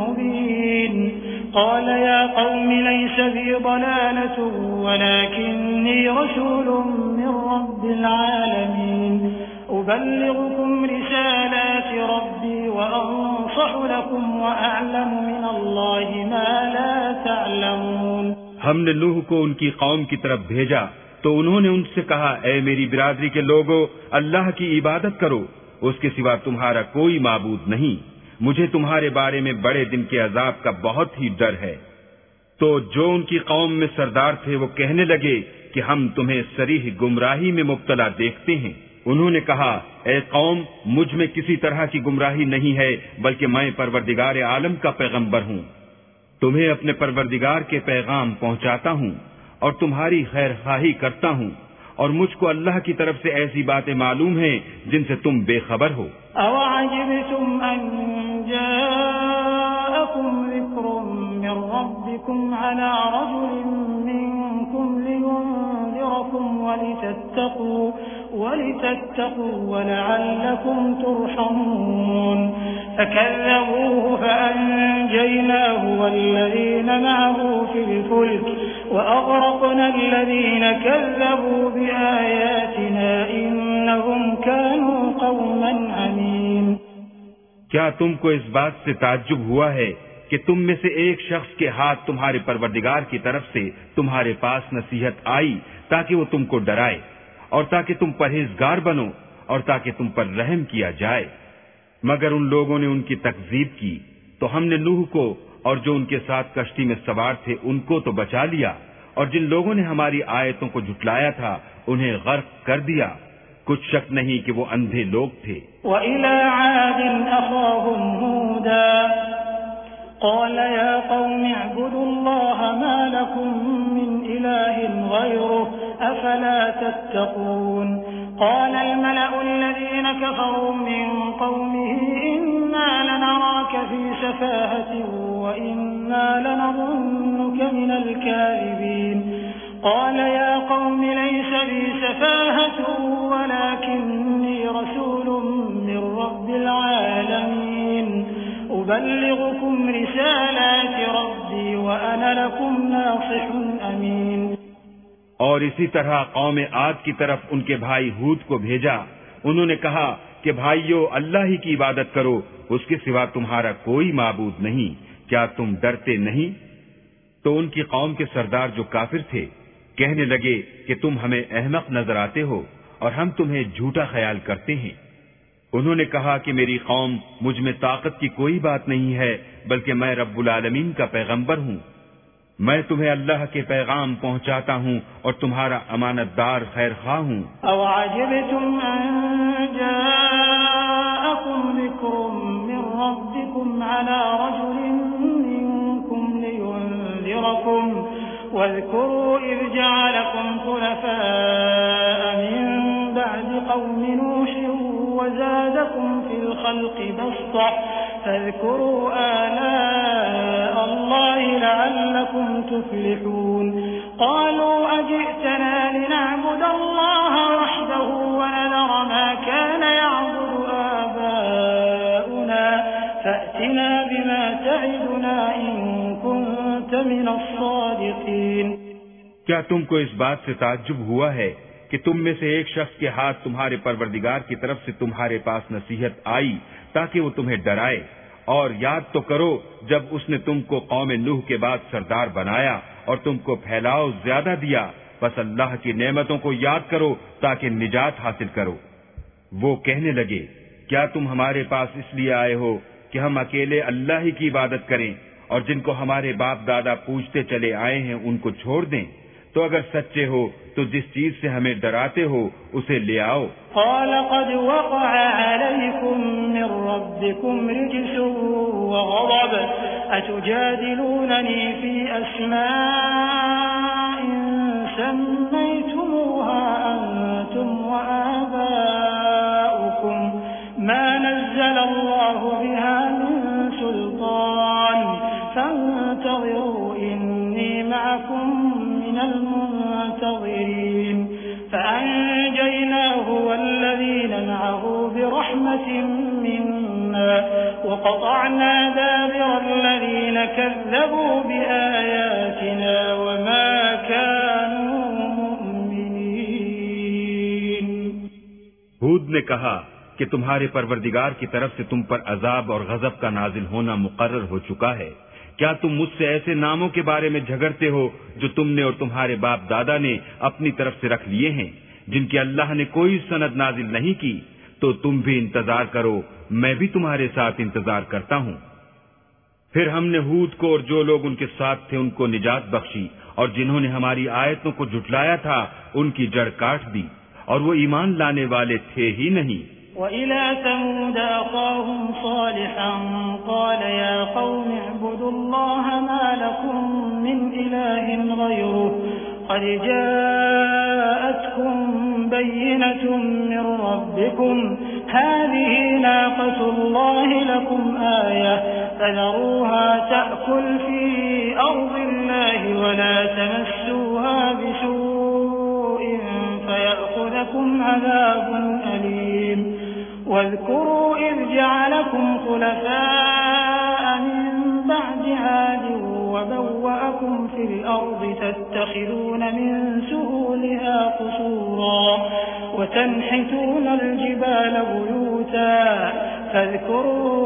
मुबीन। क़ाल या क़ौमि लैस बी ضलालतुन वलाकिन्नी रसूलुम मिन रब्बिल आलमीन उबल्लिग़ुकुम रिसालाति रब्बी व अंसहु लकुम व अअलमु मिनल्लाहि मा ला तअलमून। हमने नूह को उनकी कौम की तरफ भेजा तो उन्होंने उनसे कहा, ऐ मेरी बिरादरी के लोगो, अल्लाह की इबादत करो, उसके सिवा तुम्हारा कोई माबूद नहीं। मुझे तुम्हारे बारे में बड़े दिन के अजाब का बहुत ही डर है। तो जो उनकी कौम में सरदार थे वो कहने लगे कि हम तुम्हें सरीह गुमराही में मुब्तला देखते हैं। उन्होंने कहा, ऐ कौम, मुझ में किसी तरह की गुमराही नहीं है, बल्कि मैं परवरदिगार आलम का पैगंबर हूँ। तुम्हें अपने परवरदिगार के पैगाम पहुँचाता हूँ और तुम्हारी खैर खाही करता हूँ, और मुझको अल्लाह की तरफ से ऐसी बातें मालूम हैं जिनसे तुम बेखबर हो। अवअजिबतुम अन जाअकुम ज़िक्रुम मिन रब्बिकुम अला रजुलिन मिनकुम लियुनज़िरकुम वलितत्तक़ू वलअल्लकुम तुरहमून। फकज़्ज़बूहु फअनजयनाहु वल्लज़ीन मअहु फिल फुल्क वअग़रक़ना अल्लज़ीन कज़्ज़बू बिआयातिना इन्नहुम कानू क़ौमन अमीन। क्या तुमको इस बात से ताज्जुब हुआ है कि तुम में से एक शख्स के हाथ तुम्हारे परवरदिगार की तरफ से तुम्हारे पास नसीहत आई ताकि वो तुमको डराए और ताकि तुम परहेजगार बनो और ताकि तुम पर रहम किया जाए। मगर उन लोगों ने उनकी तकजीब की तो हमने नूह को और जो उनके साथ कश्ती में सवार थे उनको तो बचा लिया, और जिन लोगों ने हमारी आयतों को झुटलाया था उन्हें गर्क कर दिया। कुछ शक नहीं कि वो अंधे लोग थे। वइला आदिन अख़ाहुम हूदा क़ाल या क़ौमि अअ्बुदुल्लाह मा लकुम मिन इलाहिन ग़ैरुहु अफ़ला तत्तक़ून। क़ाल अल-मलअु अल्लज़ीन कफ़रू मिन क़ौमिही इन्ना लनराक फ़ी सफ़ाहतिन व इन्ना लनज़ुन्नुक मिनल काज़िबीन। क़ाल या क़ौमि लैस बी सफ़ाहतुन वलाकिन्नी रसूलुम मिन रब्बिल आलमीन उबल्लिग़ुकुम रिसालाति रब्बी व अना लकुम नासिहुन अमीन। और इसी तरह कौम आद की तरफ उनके भाई हूद को भेजा। उन्होंने कहा कि भाइयों, अल्लाह ही की इबादत करो, उसके सिवा तुम्हारा कोई माबूद नहीं। क्या तुम डरते नहीं? तो उनकी कौम के सरदार जो काफिर थे कहने लगे कि तुम हमें अहमक नजर आते हो और हम तुम्हें झूठा ख्याल करते हैं। उन्होंने कहा कि मेरी कौम मुझ में ताकत की कोई बात नहीं है, बल्कि मैं रब्बुल आलमीन का पैगंबर हूँ। मैं तुम्हें अल्लाह के पैगाम पहुँचाता हूँ और तुम्हारा अमानतदार खैर ख्वाह हूँ। अवअजिबतुम अन जाअकुम ज़िक्रुम मिन रब्बिकुम अला रजुलिन मिनकुम लियुनज़िरकुम वज़्कुरू इज़ जअलकुम खुलफ़ाअ मिन बअदि क़ौमि नूह वज़ादकुम फिल ख़ल्क़ि बस्ता फ़ज़्कुरू आलाअ अल्लाहि लअल्लकुम तुफ़्लिहून। क़ालू अजि'तना लिनअबुद تعدنا إن كنت من الصادقين। क्या तुमको इस बात से ताज्जुब हुआ है कि तुम में से एक शख्स के हाथ तुम्हारे परवरदिगार की तरफ से तुम्हारे पास नसीहत आई ताकि वो तुम्हें डराए? और याद तो करो जब उसने तुमको कौम नूह के बाद सरदार बनाया और तुमको फैलाव ज्यादा दिया, बस अल्लाह की नेमतों को याद करो ताकि निजात हासिल करो। वो कहने लगे, क्या तुम हमारे पास इसलिए आए हो कि हम अकेले अल्लाह ही की इबादत करें और जिनको हमारे बाप दादा पूजते चले आए हैं उनको छोड़ दें? तो अगर सच्चे हो तो जिस चीज से हमें डराते हो उसे ले आओ। قال قد وقع عليكم من ربكم رجس وغضب أتجادلونني في أسماء سميتموها أنتم وآباؤكم ما نزل الله بها من سلطان فانتظروا إني معكم من المنتظرين فأنجيناه والذين معه برحمة منا وقطعنا دابر الذين كذبوا بآياتنا وما كانوا مؤمنين। हूद ने कहा कि तुम्हारे परवरदिगार की तरफ से तुम पर अजाब और गजब का नाजिल होना मुकर्रर हो चुका है। क्या तुम मुझसे ऐसे नामों के बारे में झगड़ते हो जो तुमने और तुम्हारे बाप दादा ने अपनी तरफ से रख लिए हैं, जिनकी अल्लाह ने कोई सनद नाजिल नहीं की? तो तुम भी इंतजार करो, मैं भी तुम्हारे साथ इंतजार करता हूँ। फिर हमने हूद को और जो लोग उनके साथ थे उनको निजात बख्शी, और जिन्होंने हमारी आयतों को झुटलाया था उनकी जड़ काट दी, और वो ईमान लाने वाले थे ही नहीं। وإلى ثمود أخاهم صالحا قال يا قوم اعبدوا الله ما لكم من إله غيره قد جاءتكم بينة من ربكم هذه ناقة الله لكم آية فذروها تأكل في أرض الله ولا تمسوها بسوء فيأخذكم عذاب أليم واذكروا إذ جعلكم خلفاء من بعد عاد وبوأكم في الأرض تتخذون من سهولها قصورا وتنحتون الجبال بيوتا فاذكروا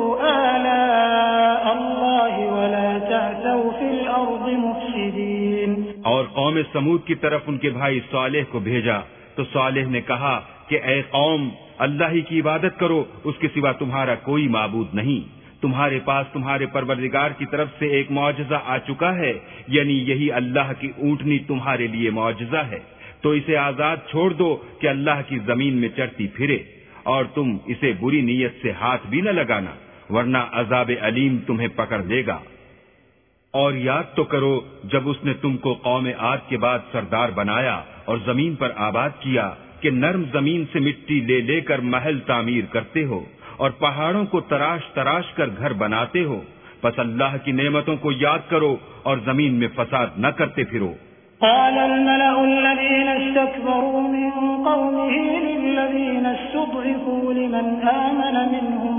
آلاء الله ولا تعثوا في الأرض مفسدين। और कौम समूद की तरफ उनके भाई सालेह को भेजा तो सालेह ने कहा कि ऐ कौम, अल्लाह ही की इबादत करो, उसके सिवा तुम्हारा कोई माबूद नहीं। तुम्हारे पास तुम्हारे परवरदिगार की तरफ से एक मौजज़ा आ चुका है, यानी यही अल्लाह की ऊँटनी तुम्हारे लिए मौजज़ा है। तो इसे आजाद छोड़ दो कि अल्लाह की जमीन में चढ़ती फिरे, और तुम इसे बुरी नीयत से हाथ भी न लगाना, वरना अजाब अलीम तुम्हें पकड़ लेगा। और याद तो करो जब उसने तुमको कौम आद के बाद सरदार बनाया और जमीन पर आबाद किया कि नर्म जमीन से मिट्टी ले लेकर महल तामीर करते हो और पहाड़ों को तराश तराश कर घर बनाते हो। बस अल्लाह की नेमतों को याद करो और जमीन में फसाद न करते फिरो। قال الملأ الذين استكبروا من قومه للذين استضعفوا لمن آمن منهم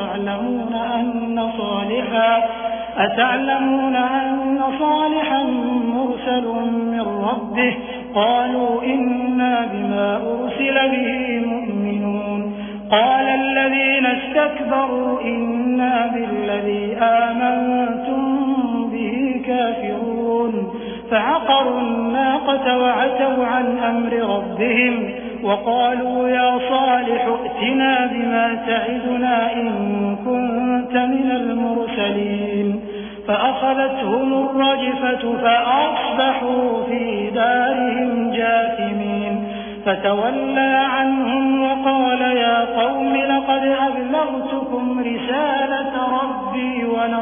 أتعلمون أن صالحا مرسل من ربه قالوا إنا بما أرسل به مؤمنون قال الذين استكبروا إنا بالذي آمنتم به كافرون فعقروا الناقة وعتوا عن أمر ربهم وقالوا يا صالح ائتنا بما تعدنا إن كنت من المرسلين فأخذتهم الرجفة فأصبحوا في دارهم جاثمين فتولى عنهم وقال يا قوم لقد أبلغتكم رسالة ربي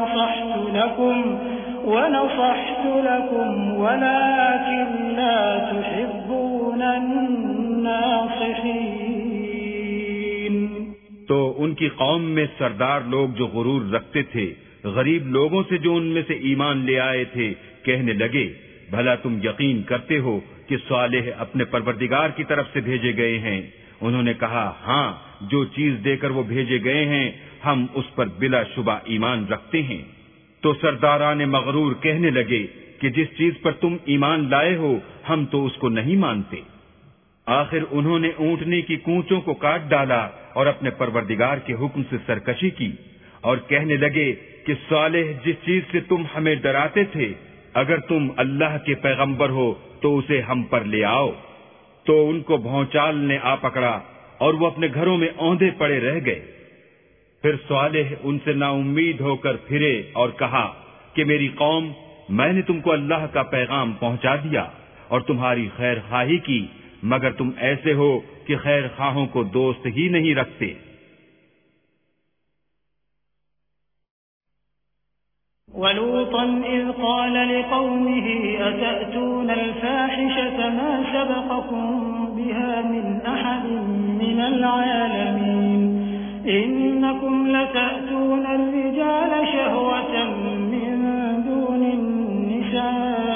ونصحت لكم ولكن لا تحبون الناصحين। तो उनकी कौम में सरदार लोग जो गुरूर रखते थे, गरीब लोगों से जो उनमें से ईमान ले आए थे, कहने लगे, भला तुम यकीन करते हो कि सालेह अपने परवरदिगार की तरफ से भेजे गए हैं? उन्होंने कहा, हाँ, जो चीज देकर वो भेजे गए हैं हम उस पर बिला शुबा ईमान रखते हैं। तो सरदारान मगरूर कहने लगे कि जिस चीज पर तुम ईमान लाए हो हम तो उसको नहीं मानते। आखिर उन्होंने ऊंटनी की कूंचों को काट डाला और अपने परवरदिगार के हुक्म से सरकशी की और कहने लगे कि सालेह जिस चीज से तुम हमें डराते थे, अगर तुम अल्लाह के पैगंबर हो तो उसे हम पर ले आओ। तो उनको भौचाल ने आ पकड़ा और वो अपने घरों में औंधे पड़े रह गए। फिर सालेह उनसे नाउम्मीद होकर फिरे और कहा कि मेरी कौम, मैंने तुमको अल्लाह का पैगाम पहुंचा दिया और तुम्हारी खैर खाही की, मगर तुम ऐसे हो कि खैर खाहों को दोस्त ही नहीं रखते। वलूतन इज़ क़ाल लिक़ौमिही अतअतून अल-फ़ाहिशत मा सबक़कुम बिहा मिन अहदिन मिनल आलमीन इन्नकुम लतअतून अर्रिजाल शहवतन मिन दूनिन निसा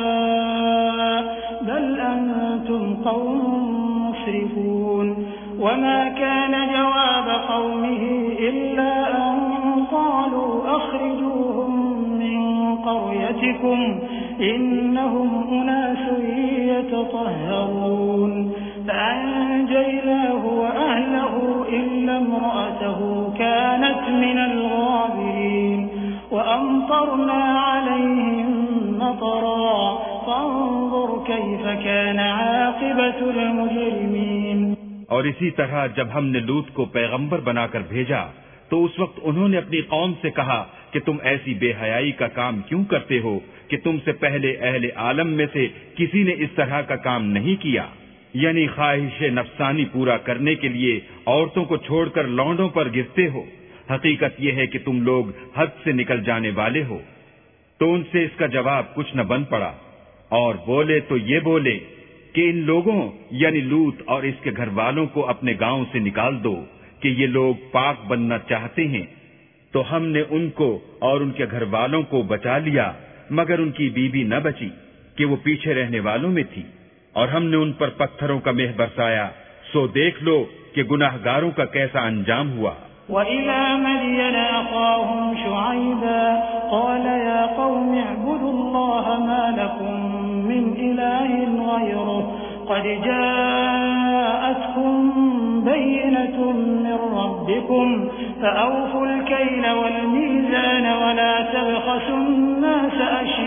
बल अंतुम क़ौमुन मुस्रिफून वमा कान जवाब क़ौमिही इल्ला अन क़ालू अख़रिजूहुम मिन क़र्यतिकुम इन्नहुम उनासुन यतطهرون فأنجيناه وأهله إلا امرأته كانت من الغابرين وأمطرنا عليهم مطرا فانظر كيف كان عاقبة المجرمين। और इसी तरह जब हमने लूत को पैगंबर बनाकर भेजा तो उस वक्त उन्होंने अपनी कौम से कहा कि तुम ऐसी बेहयाई का काम क्यों करते हो कि तुमसे पहले अहले आलम में से किसी ने इस तरह का काम नहीं किया, यानी ख्वाहिश नफसानी पूरा करने के लिए औरतों को छोड़कर लौंडों पर गिरते हो। हकीकत यह है कि तुम लोग हद से निकल जाने वाले हो। तो उनसे इसका जवाब कुछ न बन पड़ा और बोले तो ये बोले कि इन लोगों यानी लूत और इसके घर वालों को अपने गांव से निकाल दो कि ये लोग पाक बनना चाहते हैं। तो हमने उनको और उनके घर वालों को बचा लिया, मगर उनकी बीबी न बची कि वो पीछे रहने वालों में थी, और हमने उन पर पत्थरों का मेह बरसाया। सो देख लो कि गुनाहगारों का कैसा अंजाम हुआ। वइला मदियन अख़ाहुम शुअैबा क़ाल या क़ौम अअ्बुदुल्लाह मा लकुम मिन इलाहिन ग़ैरुहु क़द जाअतकुम बय्यिनतुम मिन रब्बिकुम फ़अवफ़ुल कैल वल मीज़ान वला तबख़सुन-नास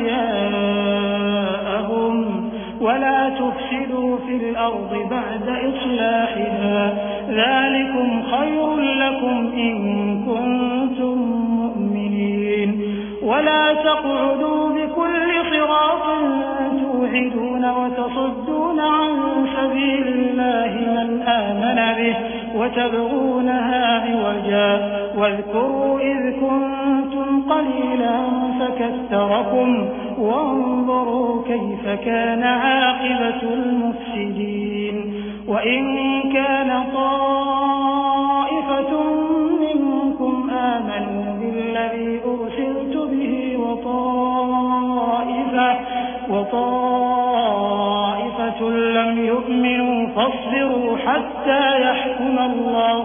अश्याअहुम वला तुफ़सिदू फ़िल अर्ज़ि बअद इस्लाहिहा ज़ालिकुम ख़ैरुन लकुम इन कुन्तुम मुअ्मिनीन वला तक़उदू बिकुल्लि सिरातिन तूዒदून वतसुद्दून अन सबीलिल्लाहि मन आमन बिहि वतबग़ूनहा इवजा वाज़कुरू इज़ कुन्तुम क़लीलन फकथ्थरकुम वंظुरू कैफ़ कान आक़िबतुल मुफ़्सिदीन वइन कान ताइफ़तुम मिनकुम आमनू बिल्लज़ी उरसिलतु बिही وطائفة لم يؤمنوا فاصبروا حتى يحكم الله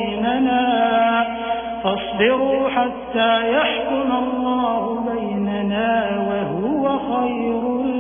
بيننا وهو خير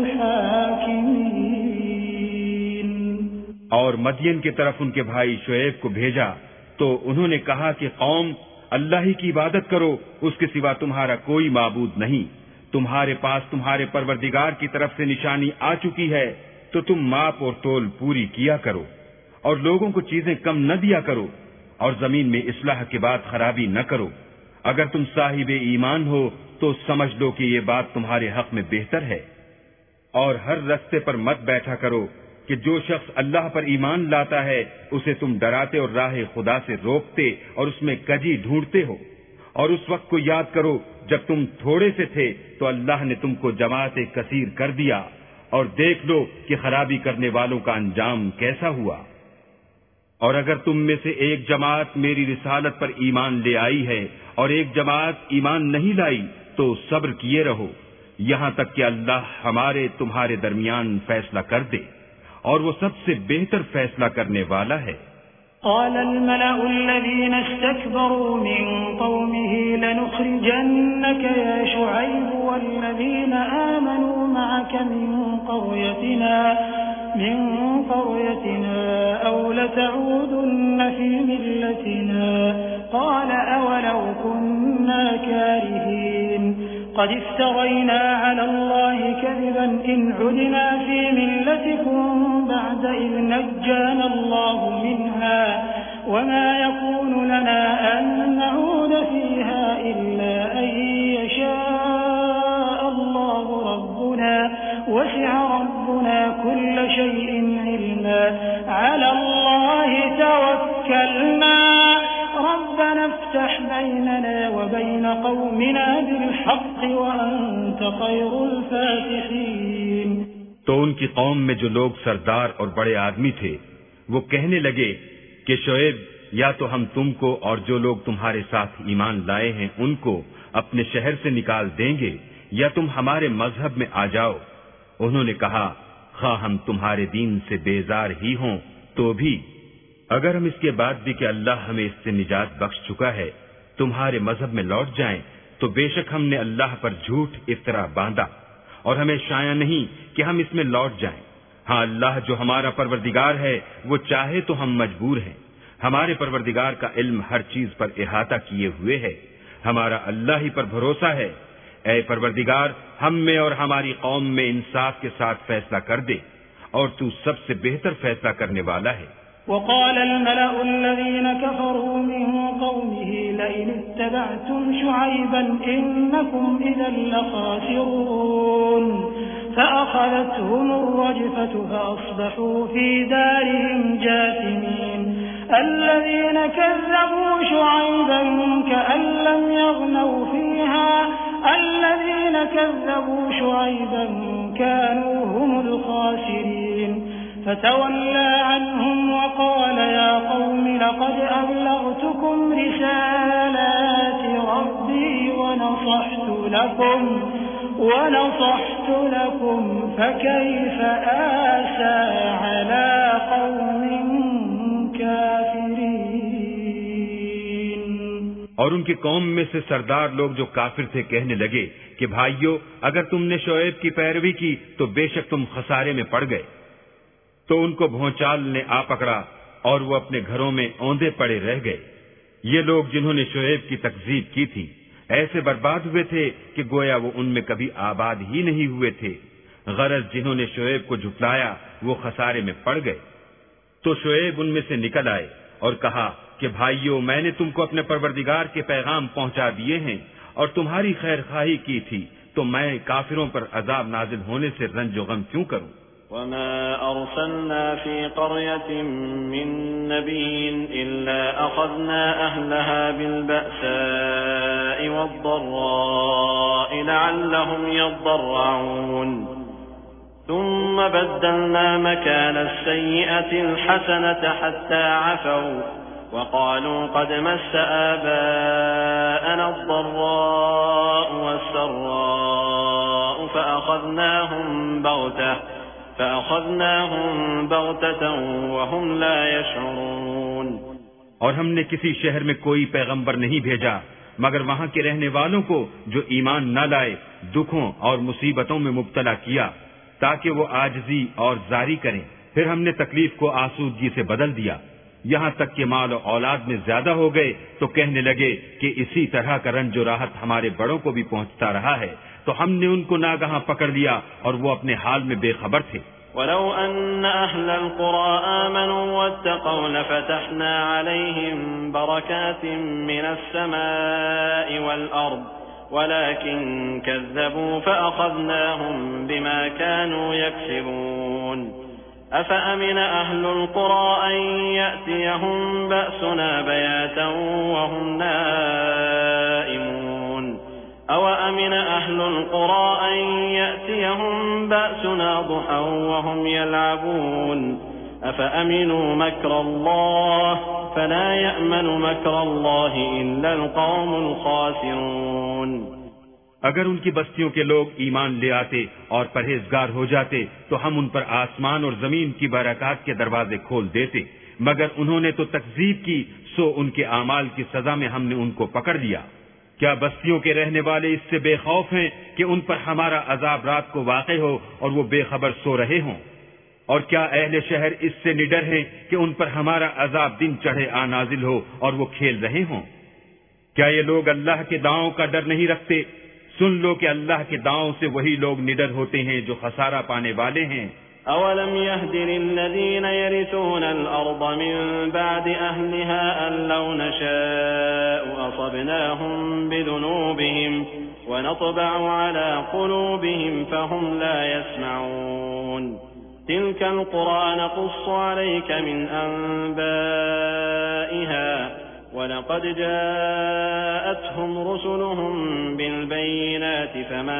الحاكمين। और मदियन की तरफ उनके भाई शुएब को भेजा तो उन्होंने कहा कि कौम, अल्लाह ही की इबादत करो, उसके सिवा तुम्हारा कोई माबूद नहीं। तुम्हारे पास तुम्हारे परवरदिगार की तरफ से निशानी आ चुकी है, तो तुम माप और तोल पूरी किया करो और लोगों को चीजें कम न दिया करो और जमीन में इस्लाह के बाद खराबी न करो। अगर तुम साहिब ईमान हो तो समझ लो कि ये बात तुम्हारे हक में बेहतर है। और हर रास्ते पर मत बैठा करो कि जो शख्स अल्लाह पर ईमान लाता है उसे तुम डराते और राह खुदा से रोकते और उसमें कजी ढूंढते हो। और उस वक्त को याद करो जब तुम थोड़े से थे तो अल्लाह ने तुमको जमात कसीर कर दिया, और देख लो कि खराबी करने वालों का अंजाम कैसा हुआ। और अगर तुम में से एक जमात मेरी रिसालत पर ईमान ले आई है और एक जमात ईमान नहीं लाई तो सब्र किए रहो, यहाँ तक कि अल्लाह हमारे तुम्हारे दरमियान फैसला कर दे, और वो सबसे बेहतर फैसला करने वाला है। قال الملأ الذين استكبروا من قومه لنخرجنك يا شعيب والذين آمنوا معك من قريتنا أو لتعودن في ملتنا قال أولو كنا كارهين قد افترينا على الله كذبا إن عدنا في ملتكم بعد إذ نجانا الله منها وما يكون لنا أن نعود فيها إلا أن يشاء الله ربنا وسع ربنا كل شيء علما على الله توكلنا ربنا افتح بيننا وبين قومنا بالحق وأنت خير الفاتحين। तो उनकी कौम में जो लोग सरदार और बड़े आदमी थे वो कहने लगे कि शोएब या तो हम तुमको और जो लोग तुम्हारे साथ ईमान लाए हैं उनको अपने शहर से निकाल देंगे या तुम हमारे मजहब में आ जाओ। उन्होंने कहा खा हम तुम्हारे दीन से बेजार ही हों तो भी अगर हम इसके बाद भी कि अल्लाह हमें इससे निजात बख्श चुका है तुम्हारे मजहब में लौट जाएं तो बेशक हमने अल्लाह पर झूठ इफ्तरा बांधा और हमें शाया नहीं कि हम इसमें लौट जाएं। हाँ, अल्लाह जो हमारा परवरदिगार है वो चाहे तो हम मजबूर हैं। हमारे परवरदिगार का इल्म हर चीज पर इहाता किए हुए है। हमारा अल्लाह ही पर भरोसा है। ऐ परवरदिगार, हम में और हमारी कौम में इंसाफ के साथ फैसला कर दे और तू सबसे बेहतर फैसला करने वाला है। وقال الملأ الذين كفروا من قومه لئن اتبعتم شعيبا إنكم إذا لخاسرون فأخذتهم الرجفة فأصبحوا في دارهم جاثمين الذين كذبوا شعيبا كأن لم يغنوا فيها الذين كذبوا شعيبا كانوا هم الخاسرين فتولى عنهم وقال يا قوم لقد أبلغتكم رسالات ربي ونصحت لكم فكيف آسى على قوم كافرين। और उनकी कौम में से सरदार लोग जो काफिर थे कहने लगे कि भाइयों, अगर तुमने शोएब की पैरवी की तो बेशक तुम खसारे में पड़ गए। तो उनको भौचाल ने आ पकड़ा और वो अपने घरों में औंधे पड़े रह गए। ये लोग जिन्होंने शोएब की तकजीब की थी ऐसे बर्बाद हुए थे कि गोया वो उनमें कभी आबाद ही नहीं हुए थे। गरज जिन्होंने शोएब को झुटलाया वो खसारे में पड़ गए। तो शोएब उनमें से निकल आए और कहा कि भाइयों, मैंने तुमको अपने परवरदिगार के पैगाम पहुंचा दिए हैं और तुम्हारी खैर खाही की थी, तो मैं काफिरों पर अजाब नाजिल होने से रंजो गम क्यों करूं। وما أرسلنا في قرية من نبي إلا أخذنا أهلها بالبأساء والضراء لعلهم يضرعون ثم بدلنا مكان السيئة الحسنة حتى عفوا وقالوا قد مس آباءنا الضراء والسراء فأخذناهم بغتة وهم لا يشعرون। और हमने किसी शहर में कोई पैगंबर नहीं भेजा मगर वहां के रहने वालों को जो ईमान न लाए दुखों और मुसीबतों में मुब्तला किया ताकि वो आजिजी और जारी करें। फिर हमने तकलीफ को आसूदगी से बदल दिया। यहाँ तक कि माल और औलाद में ज्यादा हो गए तो कहने लगे कि इसी तरह का रंज और राहत हमारे बड़ों को भी पहुंचता रहा है। तो हमने उनको नागहां पकड़ लिया और वो अपने हाल में बेखबर थे। ولو أن أهل القرى آمنوا واتقوا لفتحنا عليهم بركات من السماء والأرض ولكن كذبوا فأخذناهم بما كانوا يكسبون أفأمن أهل القرى أن يأتيهم بأسنا بياتا وهم نائمون أوأمن أهل القرى أن يأتيهم بأسنا ضحى وهم يلعبون أفأمنوا مكر الله فلا يأمن مكر الله إلا القوم الخاسرون। अगर उनकी बस्तियों के लोग ईमान ले आते और परहेजगार हो जाते तो हम उन पर आसमान और जमीन की बरकत के दरवाजे खोल देते, मगर उन्होंने तो तकजीब की, सो उनके आमाल की सजा में हमने उनको पकड़ लिया। क्या बस्तियों के रहने वाले इससे बेखौफ हैं कि उन पर हमारा अजाब रात को वाक़े हो और वो बेखबर सो रहे हों? और क्या अहले शहर इससे निडर हैं कि उन पर हमारा अजाब दिन चढ़े आ नाजिल हो और वो खेल रहे हों? क्या ये लोग अल्लाह के दावों का डर नहीं रखते? सुन लो कि अल्लाह के दावों से वही लोग निडर होते हैं जो खसारा पाने वाले हैं। अवलम यहदि लिल्लज़ीना यरिसूना अल-अर्द मिन बअदि अहलिहा अन लौ नशाअु असबनाहुम बिदुनूबिहिम व नतबअु अला क़ुलूबिहिम फहुम ला यस्मऊन तिल्कल क़ुरा नक़ुस्सु अलैका मिन अंबाइहा वलक़द जाअतहुम रुसुलुहुम बिलबय्यिनाति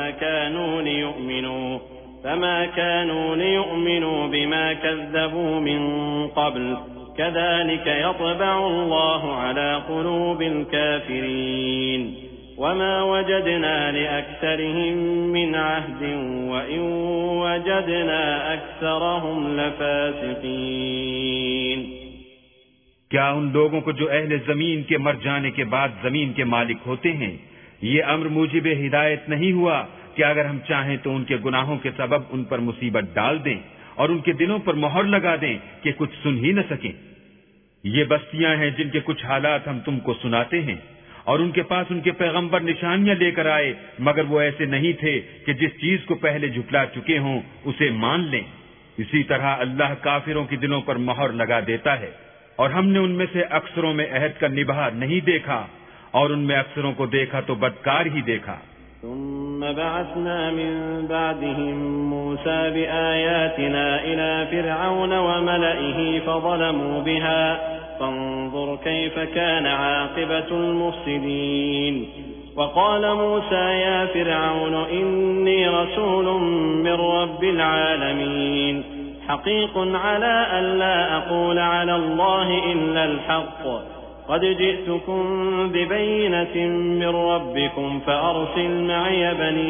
فما كانوا ليؤمنوا بما كذبوا من قبل كذلك يطبع الله على قلوب الكافرين وما وجدنا لأكثرهم من عهد وإن وجدنا أكثرهم لفاسقين। क्या उन लोगों को जो अहले जमीन के मर जाने के बाद जमीन के मालिक होते हैं, ये अम्र मुजीब हिदायत नहीं हुआ कि अगर हम चाहें तो उनके गुनाहों के सबब उन पर मुसीबत डाल दें और उनके दिलों पर मोहर लगा दें कि कुछ सुन ही न सकें। ये बस्तियां हैं जिनके कुछ हालात हम तुमको सुनाते हैं, और उनके पास उनके पैगंबर निशानियां लेकर आए, मगर वो ऐसे नहीं थे कि जिस चीज को पहले झुटला चुके हों उसे मान लें। इसी तरह अल्लाह काफिरों के दिलों पर मोहर लगा देता है, और हमने उनमें से अक्सरों में अहद का निभा नहीं देखा, और उनमें अक्सरों को देखा तो बदकार ही देखा। ثم بعثنا من بعدهم موسى بآياتنا إلى فرعون وملئه فظلموا بها فانظر كيف كان عاقبة المفسدين وقال موسى يا فرعون إني رسول من رب العالمين حقيق على ألا أقول على الله إلا الحق قد جئتكم ببينة من ربكم فأرسل معي بني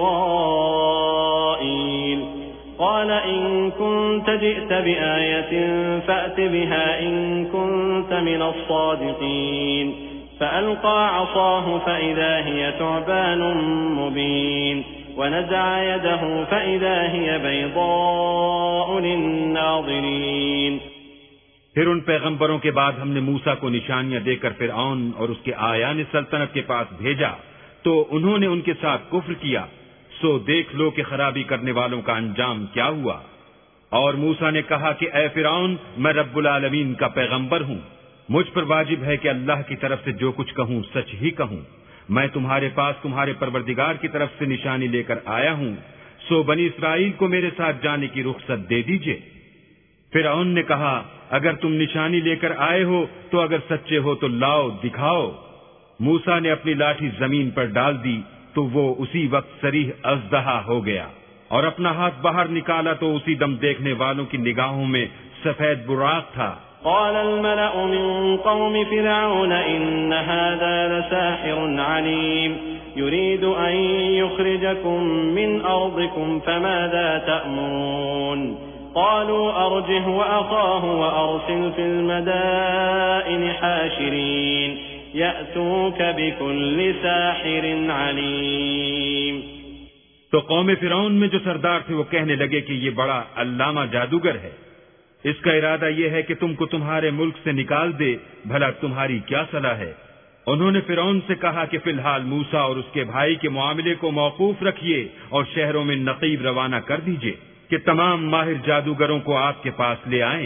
إسرائيل قال إن كنت جئت بآية فأت بها إن كنت من الصادقين فألقى عصاه فإذا هي ثعبان مبين ونزع يده فإذا هي بيضاء للناظرين। फिर उन पैगंबरों के बाद हमने मूसा को निशानियां देकर फिरऔन और उसके आयान सल्तनत के पास भेजा, तो उन्होंने उनके साथ कुफ्र किया। सो देख लो कि खराबी करने वालों का अंजाम क्या हुआ। और मूसा ने कहा कि ऐ फिरऔन, मैं रब्बुल आलमीन का पैगंबर हूँ, मुझ पर वाजिब है कि अल्लाह की तरफ से जो कुछ कहूँ सच ही कहूँ। मैं तुम्हारे पास तुम्हारे परवरदिगार की तरफ से निशानी लेकर आया हूँ, सो बनी इस्राइल को मेरे साथ जाने की रुख्सत दे दीजिए। फिरऔन ने कहा, अगर तुम निशानी लेकर आए हो तो अगर सच्चे हो तो लाओ, दिखाओ। मूसा ने अपनी लाठी जमीन पर डाल दी तो वो उसी वक्त सरीह अज़दहा हो गया, और अपना हाथ बाहर निकाला तो उसी दम देखने वालों की निगाहों में सफेद बुराक था। قال الملأ من قوم فرعون إن هذا لساحر عليم يريد أن يخرجكم من أرضكم فماذا تأمرون قالوا أرجه وأخاه وأرسل في المدائن حاشرين يأتوك بكل ساحر عليم। तो कौम फिरौन में जो सरदार थे वो कहने लगे कि ये बड़ा अल्लामा जादूगर है, इसका इरादा ये है कि तुमको तुम्हारे मुल्क से निकाल दे, भला तुम्हारी क्या सलाह है। उन्होंने फिरौन से कहा कि फिलहाल मूसा और उसके भाई के मामले को मौकूफ रखिए और शहरों में नकीब रवाना कर दीजिए कि तमाम माहिर जादूगरों को आपके पास ले आएं।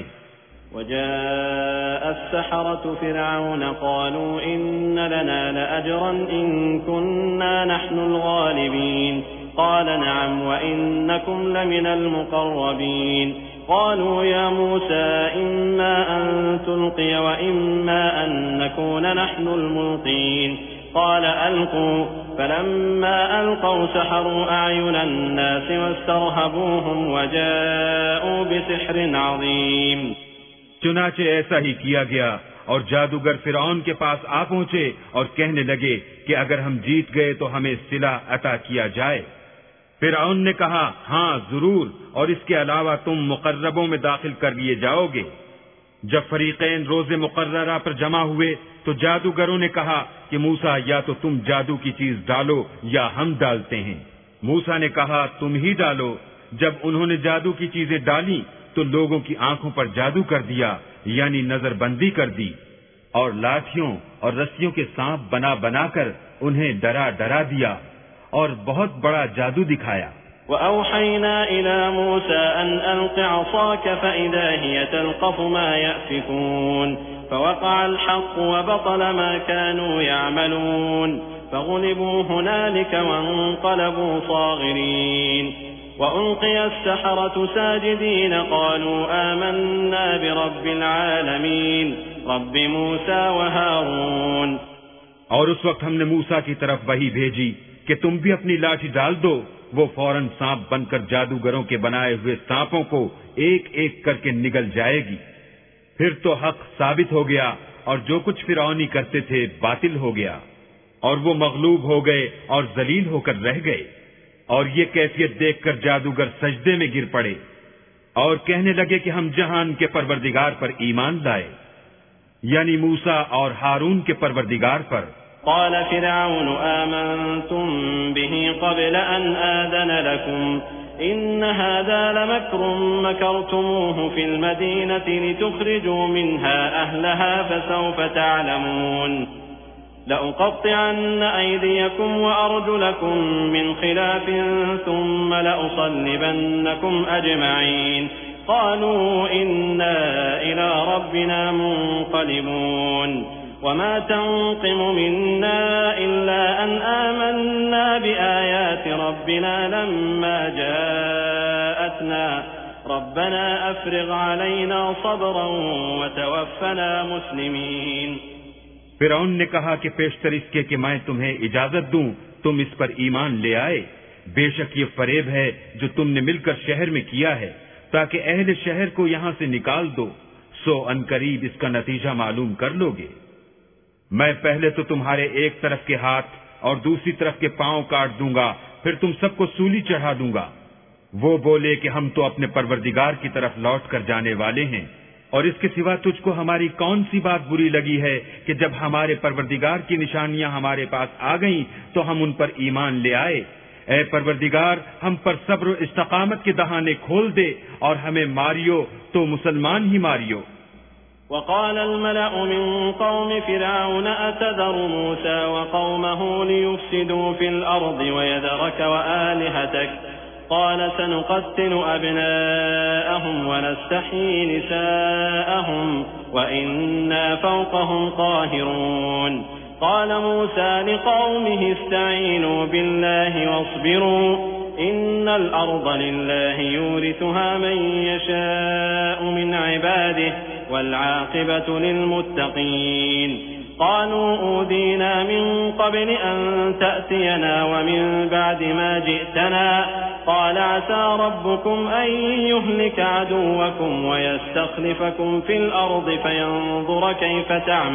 وجاء السحرة فرعون قالوا إن لنا لأجرا إن كنا نحن الغالبين قال نعم وإنكم لمن المقربين قالوا يا موسى إما أن تلقي وإما أن نكون نحن الملقين قال ألقوا فلما ألقوا سحروا أعين الناس واسترهبوهم وجاءوا بسحر عظيم। चुनाचे ऐसा ही किया गया, और जादूगर फिरौन के पास आ पहुंचे और कहने लगे कि अगर हम जीत गए तो हमें सिला अता किया जाए। फिरौन ने कहा, हाँ जरूर, और इसके अलावा तुम मुकर्रबों में दाखिल कर लिए जाओगे। जब फरीकैन रोज़े मुकर्ररा पर जमा हुए तो जादूगरों ने कहा कि मूसा, या तो तुम जादू की चीज डालो या हम डालते हैं। मूसा ने कहा, तुम ही डालो। जब उन्होंने जादू की चीजें डाली तो लोगों की आंखों पर जादू कर दिया, यानी नजरबंदी कर दी, और लाठियों और रस्सियों के सांप बना बनाकर उन्हें डरा डरा दिया और बहुत बड़ा जादू दिखाया। वअौहैना इला मूसा अन अल्क़ि असाक फ़इज़ा हिय तल्क़फ़ु मा यअफ़िकून फ़वक़अल हक़्क़ु वबतल मा कानू यअमलून फ़ग़ुलिबू हुनालिक वन्क़लबू साग़िरीन वउल्क़िय अस्सहरतु साजिदीन क़ालू आमन्ना बिरब्बिल आलमीन रब्बि मूसा व हारून। और उस वक्त हमने मूसा की तरफ वही भेजी कि तुम भी अपनी लाठी डाल दो। वो फौरन सांप बनकर जादूगरों के बनाए हुए सांपों को एक एक करके निगल जाएगी। फिर तो हक साबित हो गया और जो कुछ फिरौनी करते थे बातिल हो गया, और वो मगलूब हो गए और जलील होकर रह गए। और ये कैफियत देखकर जादूगर सजदे में गिर पड़े और कहने लगे कि हम जहान के परवरदिगार पर ईमान लाए, यानी मूसा और हारून के परवरदिगार पर। क़ाल फ़िरऔन आमन्तुम बिही क़ब्ल अन आज़न लकुम इन्न हाज़ा लमक्रुम मकरतुमूहु फ़िल मदीनति लितुख़रिजू मिन्हा अहलहा फ़सौफ़ तअलमून लअक़त्तिअन्न अयदियकुम वअरजुलकुम मिन ख़िलाफ़िन थुम्म लअुصल्लिबन्नकुम अजमईन क़ालू इन्ना इला रब्बिना मुन्क़लिबून वमा तन्क़िमु मिन्ना इल्ला अन आमन्ना बिआयाति रब्बिना लम्मा जाअतना रब्बना अफ़्रिग़ अलैना सब्रन वतवफ़्फ़ना मुस्लिमीन। फिरौन ने कहा कि पेशतर इसके कि मैं तुम्हें इजाजत दूं तुम इस पर ईमान ले आए। बेशक ये फरेब है जो तुमने मिलकर शहर में किया है ताकि अहले शहर को यहाँ से निकाल दो, सो अनकरीब इसका नतीजा मालूम कर लोगे। मैं पहले तो तुम्हारे एक तरफ के हाथ और दूसरी तरफ के पांव काट दूंगा, फिर तुम सबको सूली चढ़ा दूंगा। वो बोले कि हम तो अपने परवरदिगार की तरफ लौट कर जाने वाले हैं, और इसके सिवा तुझको हमारी कौन सी बात बुरी लगी है कि जब हमारे परवरदिगार की निशानियां हमारे पास आ गईं तो हम उन पर ईमान ले आए। ऐ परवरदिगार, हम पर सब्र इस्तकामत के दहाने खोल दे और हमें मारियो तो मुसलमान ही मारियो। वक़ाल अल-मलअु मिन क़ौमि फ़िरऔन अतज़रु मूसा व क़ौमहु लियुफ़्सिदू फ़िल अर्ज़ि व यज़रक व आलिहतक क़ाल सनुक़त्तिलु अब्नाअहुम व नस्तहयी निसाअहुम व इन्ना फ़ौक़हुम क़ाहिरून। क़ाल मूसा लिक़ौमिहि इस्तईनू बिल्लाहि वस्बिरू इन्नल अर्ज़ लिल्लाहि यूरिथुहा मन यशाअु मिन इबादिहि वल्आक़िबतु लिल्मुत्तक़ीन। क़ालू ऊज़ीना मिन क़ब्ल अन तअतियना व मिन बअद मा जिअतना क़ाल असा रब्बुकुम अन युहलिक अदुव्वकुम व यस्तख़लिफ़कुम फ़िल अर्ज़ फ़यंज़ुर कैफ़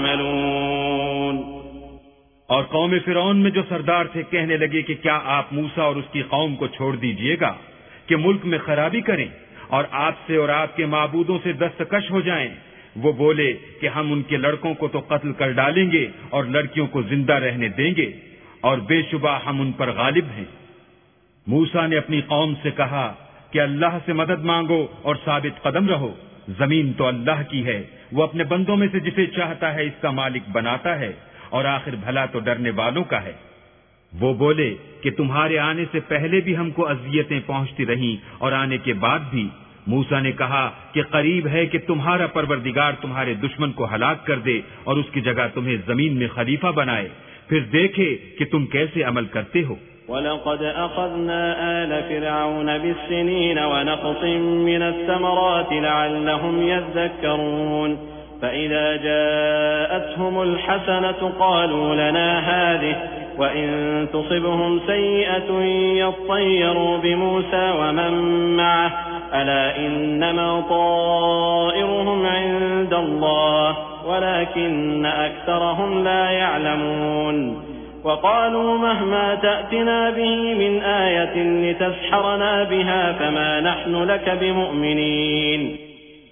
तअमलून। और कौम फिरौन में जो सरदार थे कहने लगे कि क्या आप मूसा और उसकी कौम को छोड़ दीजिएगा कि मुल्क में खराबी करें और आपसे और आपके माबूदों से दस्तकश हो जाएं। वो बोले कि हम उनके लड़कों को तो कत्ल कर डालेंगे और लड़कियों को जिंदा रहने देंगे, और बेशुबा हम उन पर गालिब हैं। मूसा ने अपनी कौम से कहा कि अल्लाह से मदद मांगो और साबित कदम रहो। जमीन तो अल्लाह की है, वो अपने बंदों में से जिसे चाहता है इसका मालिक बनाता है, और आखिर भला तो डरने वालों का है। वो बोले कि तुम्हारे आने से पहले भी हमको अज़ियतें पहुंचती रहीं और आने के बाद भी। मूसा ने कहा कि करीब है कि तुम्हारा परवरदिगार तुम्हारे दुश्मन को हलाक कर दे और उसकी जगह तुम्हें जमीन में खलीफा बनाए, फिर देखे कि तुम कैसे अमल करते हो। वलक़द अख़ज़ना आल फ़िरऔन बिस्सिनीन व नक़सिम मिनस्समराति लअल्लहुम यज़्ज़क्करून फ़इज़ा जाअतहुमुल हसनतु क़ालू लना हाज़िहि व इन तुसिबहुम सय्यिअतुन यत्तय्यरू बिमूसा व मन मअहु अला इन्नमा ताइरुहुम इंदल्लाह वलाकिन्न अक्सरहुम ला यअलमून। वक़ालू महमा तअतिना बिही मिन आयतिन लितस्हरना बिहा फमा नहनु लक बिमुअ्मिनीन।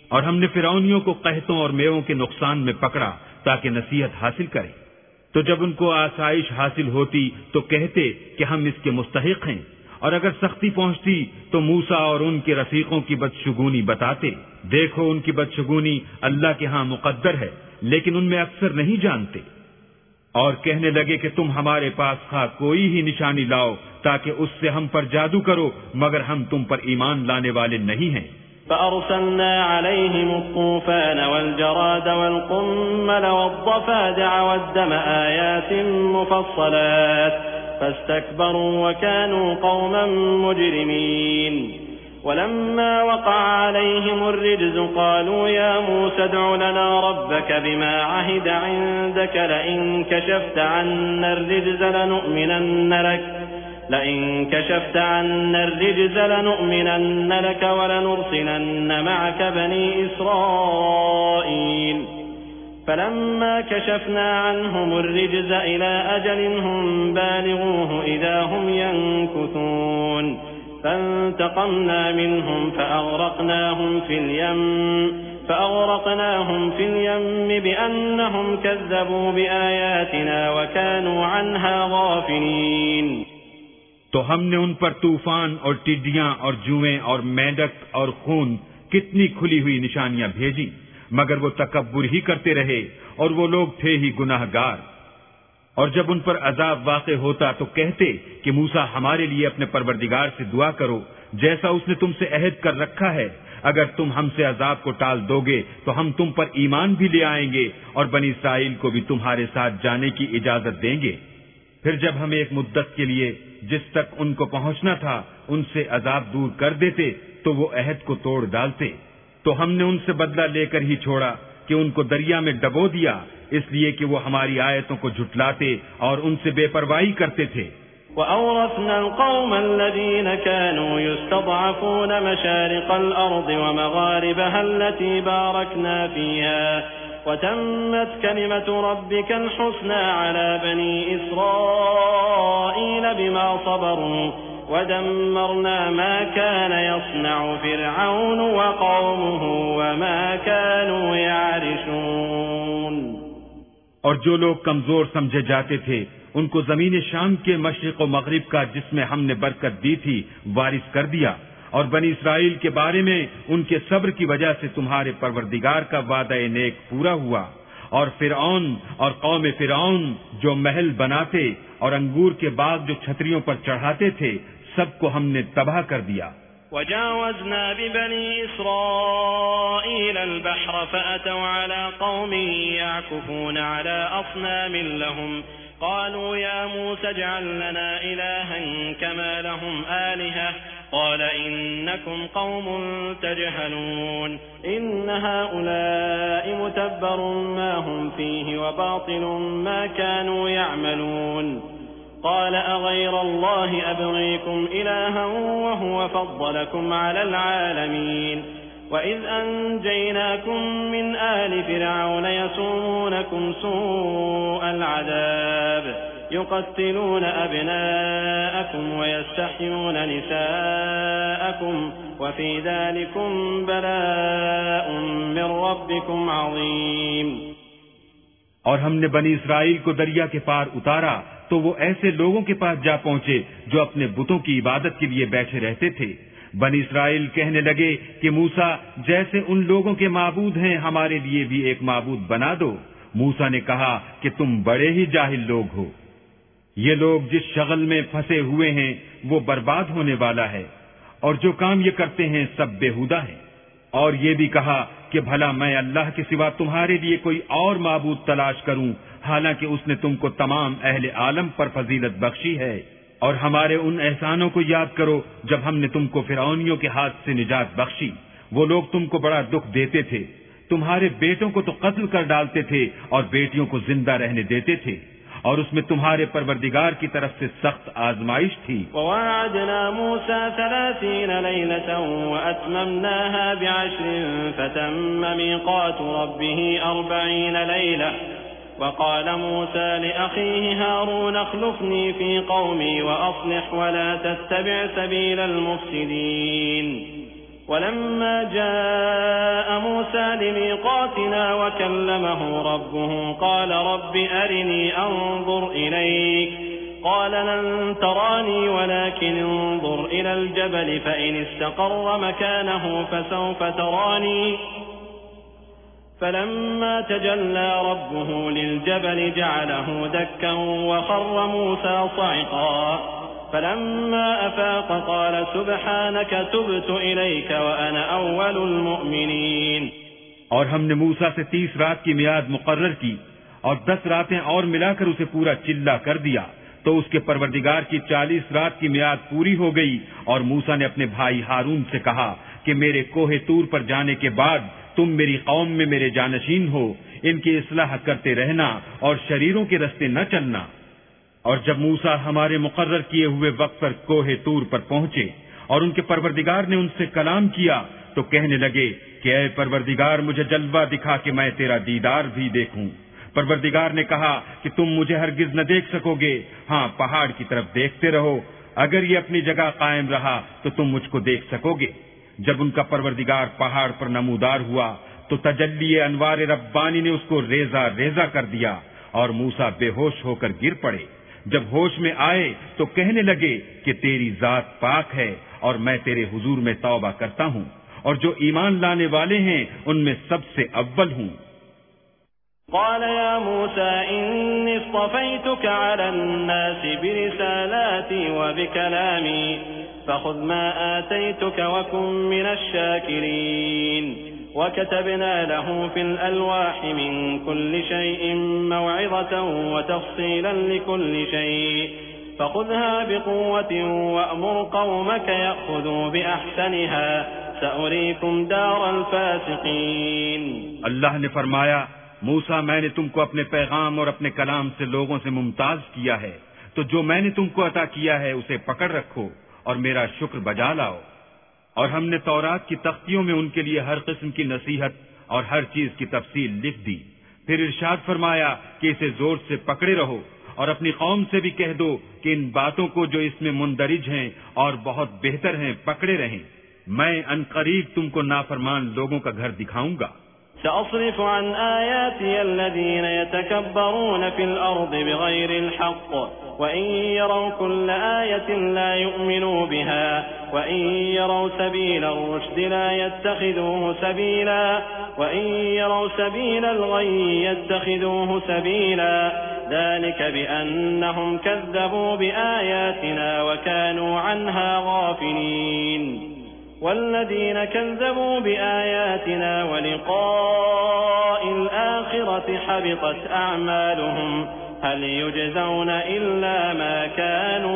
और हमने फिरौनियों को कहतों और मेवों के नुकसान में पकड़ा ताकि नसीहत हासिल करें। तो जब उनको आसाइश हासिल होती तो कहते कि हम इसके मुस्तहिक हैं, और अगर सख्ती पहुंचती तो मूसा और उनके रफीकों की बदशुगुनी बताते। देखो, उनकी बदशुगुनी अल्लाह के यहाँ मुकद्दर है, लेकिन उनमें अक्सर नहीं जानते। और कहने लगे कि तुम हमारे पास खा कोई ही निशानी लाओ ताकि उससे हम पर जादू करो, मगर हम तुम पर ईमान लाने वाले नहीं हैं। فأرسلنا عليهم الطوفان والجراد والقمل والضفادع والدم آيات مفصلات فاستكبروا وكانوا قوما مجرمين ولما وقع عليهم الرجز قالوا يا موسى ادع لنا ربك بما عهد عندك لئن كشفت عنا الرجز لنؤمنن لك ولنرسلن معك بني إسرائيل فلما كشفنا عنهم الرجز إلى أجل هم بالغوه إذا هم ينكثون فانتقمنا منهم فأغرقناهم في اليم بأنهم كذبوا بآياتنا وكانوا عنها غافلين। तो हमने उन पर तूफान और टिड्डियां और जुएं और मेंढक और खून कितनी खुली हुई निशानियां भेजी, मगर वो तकब्बुर ही करते रहे और वो लोग थे ही गुनाहगार। और जब उन पर अजाब वाक़े होता तो कहते कि मूसा हमारे लिए अपने परवरदिगार से दुआ करो जैसा उसने तुमसे अहद कर रखा है। अगर तुम हमसे अजाब को टाल दोगे तो हम तुम पर ईमान भी ले आएंगे और बनी इस्राइल को भी तुम्हारे साथ जाने की इजाजत देंगे। फिर जब हम एक मुद्दत के लिए जिस तक उनको पहुंचना था उनसे अजाब दूर कर देते तो वो अहद को तोड़ डालते। तो हमने उनसे बदला लेकर ही छोड़ा कि उनको दरिया में डबो दिया, इसलिए कि वो हमारी आयतों को झुटलाते और उनसे बेपरवाही करते थे। وأورثنا القوم الذين كانوا يستضعفون مشارق الأرض ومغاربها التي باركنا فيها وتمت كلمة ربك الحسنى على بني إسرائيل بما صبروا ودمرنا ما كان يصنع فرعون وقومه وما كانوا يعرشون। और जो लोग कमजोर समझे जाते थे उनको जमीन शाम के मशरिक और मगरिब का जिसमें हमने बरकत दी थी वारिस कर दिया, और बनी इस्राइल के बारे में उनके सब्र की वजह से तुम्हारे परवरदिगार का वादा नेक पूरा हुआ। और फिरौन और कौम फिरौन जो महल बनाते और अंगूर के बाग जो छतरियों पर चढ़ाते थे, सबको हमने तबाह कर दिया। وجاوزنا ببني إسرائيل البحر فأتوا على قوم يعكفون على أصنام لهم قالوا يا موسى اجعل لنا إلها كما لهم آلهة قال إنكم قوم تجهلون إن هؤلاء متبر ما هم فيه وباطل ما كانوا يعملون قال أغير الله أبغيكم إلها وهو فضلكم على العالمين وإذ أنجيناكم من آل فرعون يسومونكم سوء العذاب يقتلون أبناءكم ويستحيون نساءكم وفي ذلكم بلاء من ربكم عظيم। और हमने बनी इस्राइल को दरिया के पार उतारा तो वो ऐसे लोगों के पास जा पहुंचे जो अपने बुतों की इबादत के लिए बैठे रहते थे। बनी इस्राइल कहने लगे कि मूसा, जैसे उन लोगों के माबूद हैं हमारे लिए भी एक माबूद बना दो। मूसा ने कहा कि तुम बड़े ही जाहिल लोग हो। ये लोग जिस शगल में फंसे हुए हैं वो बर्बाद होने वाला है, और जो काम ये करते हैं सब बेहुदा है। और ये भी कहा कि भला मैं अल्लाह के सिवा तुम्हारे लिए कोई और माबूद तलाश करूं, हालांकि उसने तुमको तमाम अहले आलम पर फजीलत बख्शी है। और हमारे उन एहसानों को याद करो जब हमने तुमको फिरौनियों के हाथ से निजात बख्शी। वो लोग तुमको बड़ा दुख देते थे, तुम्हारे बेटों को तो कत्ल कर डालते थे और बेटियों को जिंदा रहने देते थे, और उसमें तुम्हारे परवरदिगार की तरफ से सख्त आजमाइश थी। वअदना मूसा 30 लैलतन वअतममनाहा ब10 फतम्म मीक़ातु रब्बिह 40 लैला वक़ाल मूसा लिअख़ीहि हारून अख़्लुफ़नी फ़ी क़ौमी वअस्लिह वला तत्तबिअ सबीलल मुफ़्सिदीन वलम्मा जाअ मूसा लिमीक़ातिना वकल्लमहु रब्बुहु क़ाल रब्बि अरिनी अंज़ुर इलैक क़ाल लन तरानी वलकिन अंज़ुर इलल जबल फ़इन इस्तक़र्र मकानहु फसौफ़ तरानी फलम्मा तजल्ला रब्बुहु लिलजबल जअलहु दक्कन वख़र्र मूसा स'iक़ा फलम्मा अफ़ाक़ क़ाल सुब्हानक तुब्तु इलैक व अना अव्वलुल मुअमिनीन। और हमने मूसा से 30 रात की मियाद मुकर्रर की और 10 रातें और मिलाकर उसे पूरा चिल्ला कर दिया, तो उसके परवरदिगार की 40 रात की मियाद पूरी हो गई। और मूसा ने अपने भाई हारून से कहा कि मेरे कोहे तूर पर जाने के बाद तुम मेरी कौम में मेरे जानशीन हो, इनकी इस्लाह करते रहना और शरीरों के रास्ते न चलना। और जब मूसा हमारे मुकर्रर किए हुए वक्त पर कोहे तूर पर पहुंचे और उनके परवरदिगार ने उनसे कलाम किया, तो कहने लगे कि ऐ परवरदिगार, मुझे जलवा दिखा कि मैं तेरा दीदार भी देखूं। परवरदिगार ने कहा कि तुम मुझे हरगिज न देख सकोगे, हाँ पहाड़ की तरफ देखते रहो, अगर ये अपनी जगह कायम रहा तो तुम मुझको देख सकोगे। जब उनका परवरदिगार पहाड़ पर नमूदार हुआ तो तजल्ली अनवार रब्बानी ने उसको रेजा रेजा कर दिया और मूसा बेहोश होकर गिर पड़े। जब होश में आए तो कहने लगे कि तेरी जात पाक है और मैं तेरे हुजूर में तौबा करता हूँ और जो ईमान लाने वाले हैं उनमें सबसे अव्वल हूँ। क़ाल या मूसा इन्नी इस्तफ़ैतुक अला अन्नासि बिरिसालाती व बिकलामी फ़ख़ुज़ मा आतैतुक व कुन मिनश शाकिरीन। वकतबना लहू फ़िल अलवाहि मिन कुल्लि शैइन मौइज़तन व तफ़सीलन लिकुल्लि शै फ़ख़ुज़हा बिक़ुव्वतिन वअमुर क़ौमक यअख़ुज़ू बिअहसनिहा सअरीकुम दारल फ़ासिक़ीन। अल्लाह ने फरमाया, मूसा, मैंने तुमको अपने पैगाम और अपने कलाम से लोगों से मुमताज किया है, तो जो मैंने तुमको अता किया है उसे पकड़ रखो और मेरा शुक्र बजा लाओ। और हमने तौरात की तख्तियों में उनके लिए हर किस्म की नसीहत और हर चीज की तफसील लिख दी। फिर इरशाद फरमाया कि इसे जोर से पकड़े रहो और अपनी कौम से भी कह दो कि इन बातों को जो इसमें मुंदरिज हैं और बहुत बेहतर हैं पकड़े रहें। मैं अनकरीब तुमको नाफरमान लोगों का घर दिखाऊंगा। सअस्रिफ़ु अन आयाति अल्लज़ीन यतकब्बरून फ़िल अर्ज़ि बिग़ैरिल हक़्क़ व इन यरौ कुल्ल आयतिन ला युमिनू बिहा व इन यरौ सबीलर रुश्द ला यत्तखिज़ूहु सबीला व इन यरौ सबीलल गय्यि यत्तखिज़ूहु सबीला ज़ालिक बिअन्नहुम कज़्ज़बू बिआयातिना व कानू अन्हा गाफ़िलीन। वल्लज़ीन कज़्ज़बू बिआयातिना व लिक़ाइल आखिरति हबितत अअमालुहुम हल युजज़ौन इल्ला मा कानू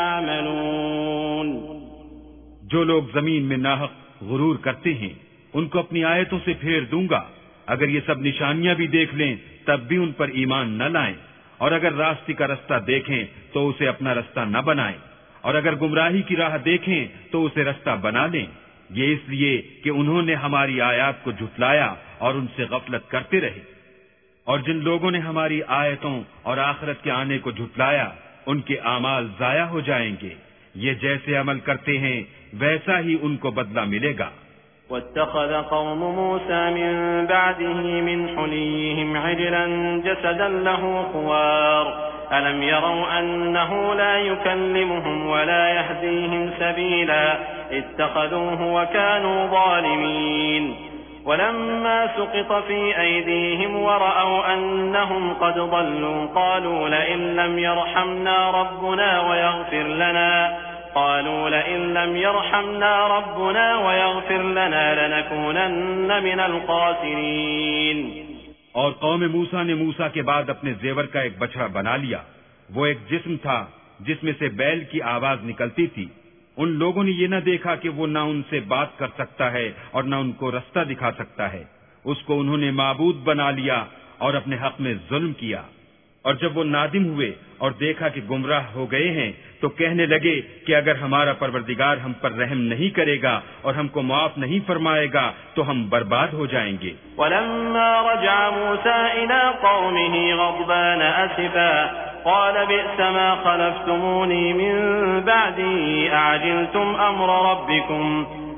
यअमलून। जो लोग जमीन में नाहक गुरूर करते हैं उनको अपनी आयतों से फेर दूंगा। अगर ये सब निशानियां भी देख लें तब भी उन पर ईमान न लाएं, और अगर रास्ते का रास्ता देखें तो उसे अपना रास्ता न बनाएं, और अगर गुमराही की राह देखें तो उसे रास्ता बना लें। ये इसलिए कि उन्होंने हमारी आयत को झुटलाया और उनसे गफलत करते रहे। और जिन लोगों ने हमारी आयतों और आखिरत के आने को झुटलाया उनके आमाल जाया हो जाएंगे। ये जैसे अमल करते हैं वैसा ही उनको बदला मिलेगा। वत्तख़ज़ क़ौम मूसा मिन बअदिही मिन हुलिय्यिहिम इजलन जसदन लहू ख़ुवार अलम यरौ अन्नहु ला युकल्लिमुहुम वला यहदीहिम सबीला इत्तख़ज़ूहु व कानू ज़ालिमीन। वलम्मा सुक़ित फ़ी अयदीहिम वरअव अन्नहुम क़द ضल्लू क़ालू लइन लम यरहमना रब्बुना वयग़फ़िर लना قالوا لئن لم يرحمنا ربنا ويغفر لنا لنكونن من الخاسرين। और कौम मूसा ने मूसा के बाद अपने जेवर का एक बछड़ा बना लिया। वो एक जिस्म था जिसमें से बैल की आवाज निकलती थी। उन लोगों ने ये न देखा कि वो न उनसे बात कर सकता है और न उनको रास्ता दिखा सकता है। उसको उन्होंने माबूद बना लिया और अपने हक में जुल्म किया। और जब वो नादिम हुए और देखा कि गुमराह हो गए हैं तो कहने लगे कि अगर हमारा परवरदिगार हम पर रहम नहीं करेगा और हमको माफ नहीं फरमाएगा तो हम बर्बाद हो जाएंगे। वलम्मा रजा मूसा इला कौमिही गज़बान असिफा क़ाल बिअस मा खलफ़्तुमूनी मिन बअदी अअजिलतुम अम्र रब्बिकुम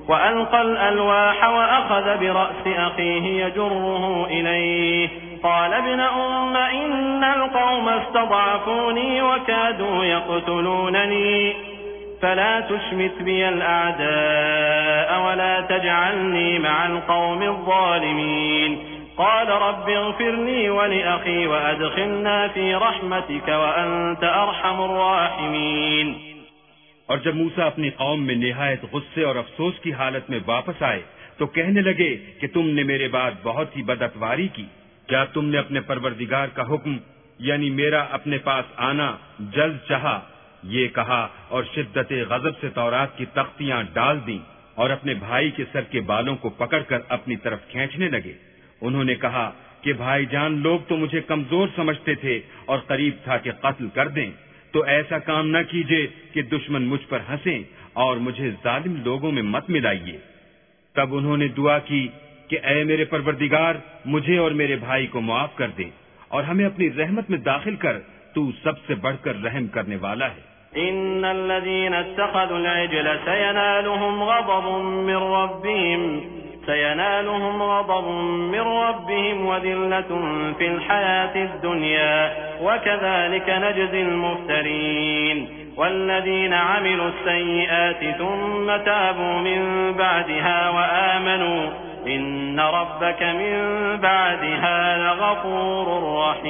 وألقى الألواح وأخذ برأس أخيه يجره إليه قال ابن أم إن القوم استضعفوني وكادوا يقتلونني فلا تشمت بي الأعداء ولا تجعلني مع القوم الظالمين قال رب اغفر لي ولأخي وأدخلنا في رحمتك وأنت أرحم الراحمين। और जब मूसा अपनी कौम में निहायत गुस्से और अफसोस की हालत में वापस आए तो कहने लगे कि तुमने मेरे बाद बहुत ही बदअतवारी की। क्या तुमने अपने परवरदिगार का हुक्म यानी मेरा अपने पास आना जल्द चाहा, ये कहा और शिद्दत गजब से तौरात की तख्तियां डाल दी और अपने भाई के सर के बालों को पकड़कर अपनी तरफ खींचने लगे। उन्होंने कहा कि भाईजान, लोग तो मुझे कमजोर समझते थे और करीब था कि कत्ल कर दें, तो ऐसा काम न कीजिए कि दुश्मन मुझ पर हंसें और मुझे जालिम लोगों में मत मिलाइए। तब उन्होंने दुआ की कि ऐ मेरे परवरदिगार, मुझे और मेरे भाई को माफ कर दे और हमें अपनी रहमत में दाखिल कर, तू सबसे बढ़कर रहम करने वाला है। इन्नल्लज़ीन इत्तख़ज़ुल इज्ल सयनालुहुम ग़ज़बुम मिर रब्बिहिम वज़िल्लतुन फ़िल हयातिद दुनिया वकज़ालिक नजज़िल मुफ़्तरीन वल्लज़ीन अमिलुस सय्यिआति थुम्मा ताबू मिन बअदिहा वआमनू इन्न रब्बक मिन बअदिहा लगफ़ूरुर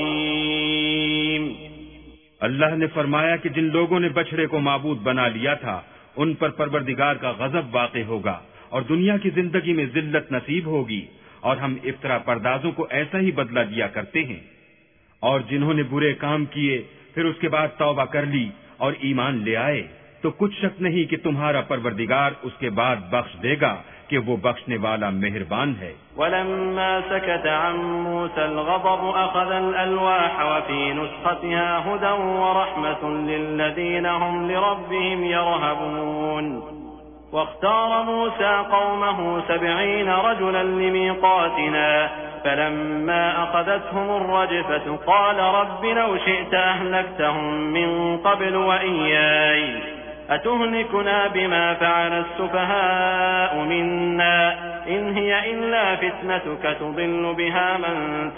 रहीम। अल्लाह ने फरमाया कि जिन लोगों ने बछड़े को माबूद बना लिया था उन पर परवरदिगार का गजब वाक़े होगा और दुनिया की जिंदगी में जिल्लत नसीब होगी और हम इफ्तरा पर्दाजों को ऐसा ही बदला दिया करते हैं। और जिन्होंने बुरे काम किए फिर उसके बाद तौबा कर ली और ईमान ले आए तो कुछ शक नहीं कि तुम्हारा परवरदिगार उसके बाद बख्श देगा कि वो बख्शने वाला मेहरबान है। वलम्मा सकत अन मूसल गज़ब अख़ज़ल अलवाह वफ़ी नुस्ख़तिहा हुदन व रहमतुन लिल्लज़ीना हुम लिरब्बिहिम यरहबून واختار موسى قومه 70 رجلا لميقاتنا فلما أخذتهم الرجفة قال رب لو شئت أهلكتهم من قبل وإياي أتهلكنا بما فعل السفهاء منا إن هي إلا فتنتك تضل بها من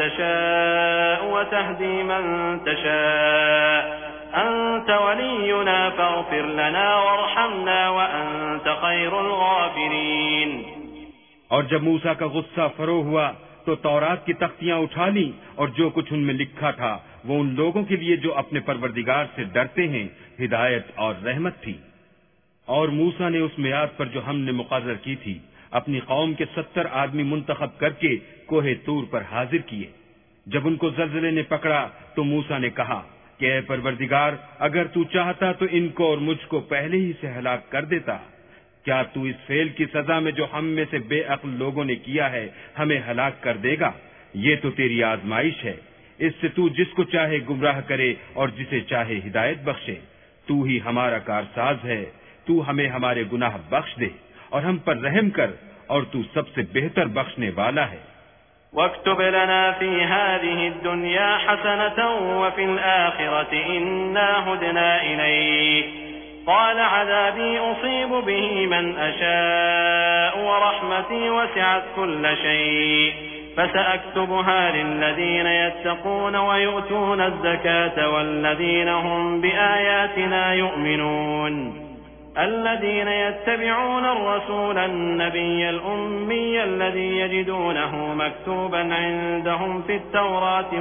تشاء وتهدي من تشاء أنت ولينا فاغفر لنا وارحمنا وأنت خير الغافرين। और जब मूसा का गुस्सा फरो हुआ तो तौरात की तख्तियां उठा ली और जो कुछ उनमें लिखा था वो उन लोगों के लिए जो अपने परवरदिगार से डरते हैं हिदायत और रहमत थी। और मूसा ने उस मियाद पर जो हमने मुकर्रर की थी अपनी कौम के 70 आदमी मुंतखब करके कोहे तूर पर हाजिर किए। जब उनको ज़लज़ले ने पकड़ा तो मूसा ने कहा कि ऐ परवरदिगार, अगर तू चाहता तो इनको और मुझको पहले ही से हलाक कर देता। क्या तू इस फेल की सजा में जो हम में से बेअक्ल लोगों ने किया है हमें हलाक कर देगा? ये तो तेरी आजमाइश है। इससे तू जिसको चाहे गुमराह करे और जिसे चाहे हिदायत बख्शे। तू ही हमारा कारसाज है। तू हमें हमारे गुनाह बख्श दे और हम पर रहम कर और तू सबसे बेहतर बख्शने वाला है। واكتب لنا في هذه الدنيا حسنة وفي الآخرة إنا هدنا إليك قال عذابي أصيب به من أشاء ورحمتي وسعت كل شيء فسأكتبها للذين يتقون ويؤتون الزكاة والذين هم بآياتنا يؤمنون الذين يتبعون الرسول النبي الأمي الذي يجدونه مكتوبا عندهم في التوراة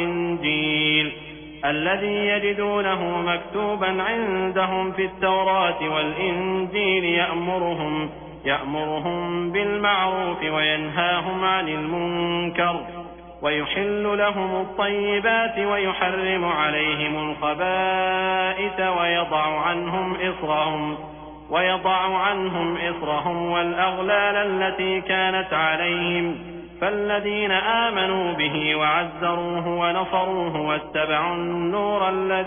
والإنجيل يأمرهم بالمعروف وينهاهم عن المنكر ويحل لهم الطيبات ويحرم عليهم الخبائث ويضع عنهم إصرهم والأغلال التي كانت عليهم فالذين آمنوا به وعزروه ونصروه واتبعوا النور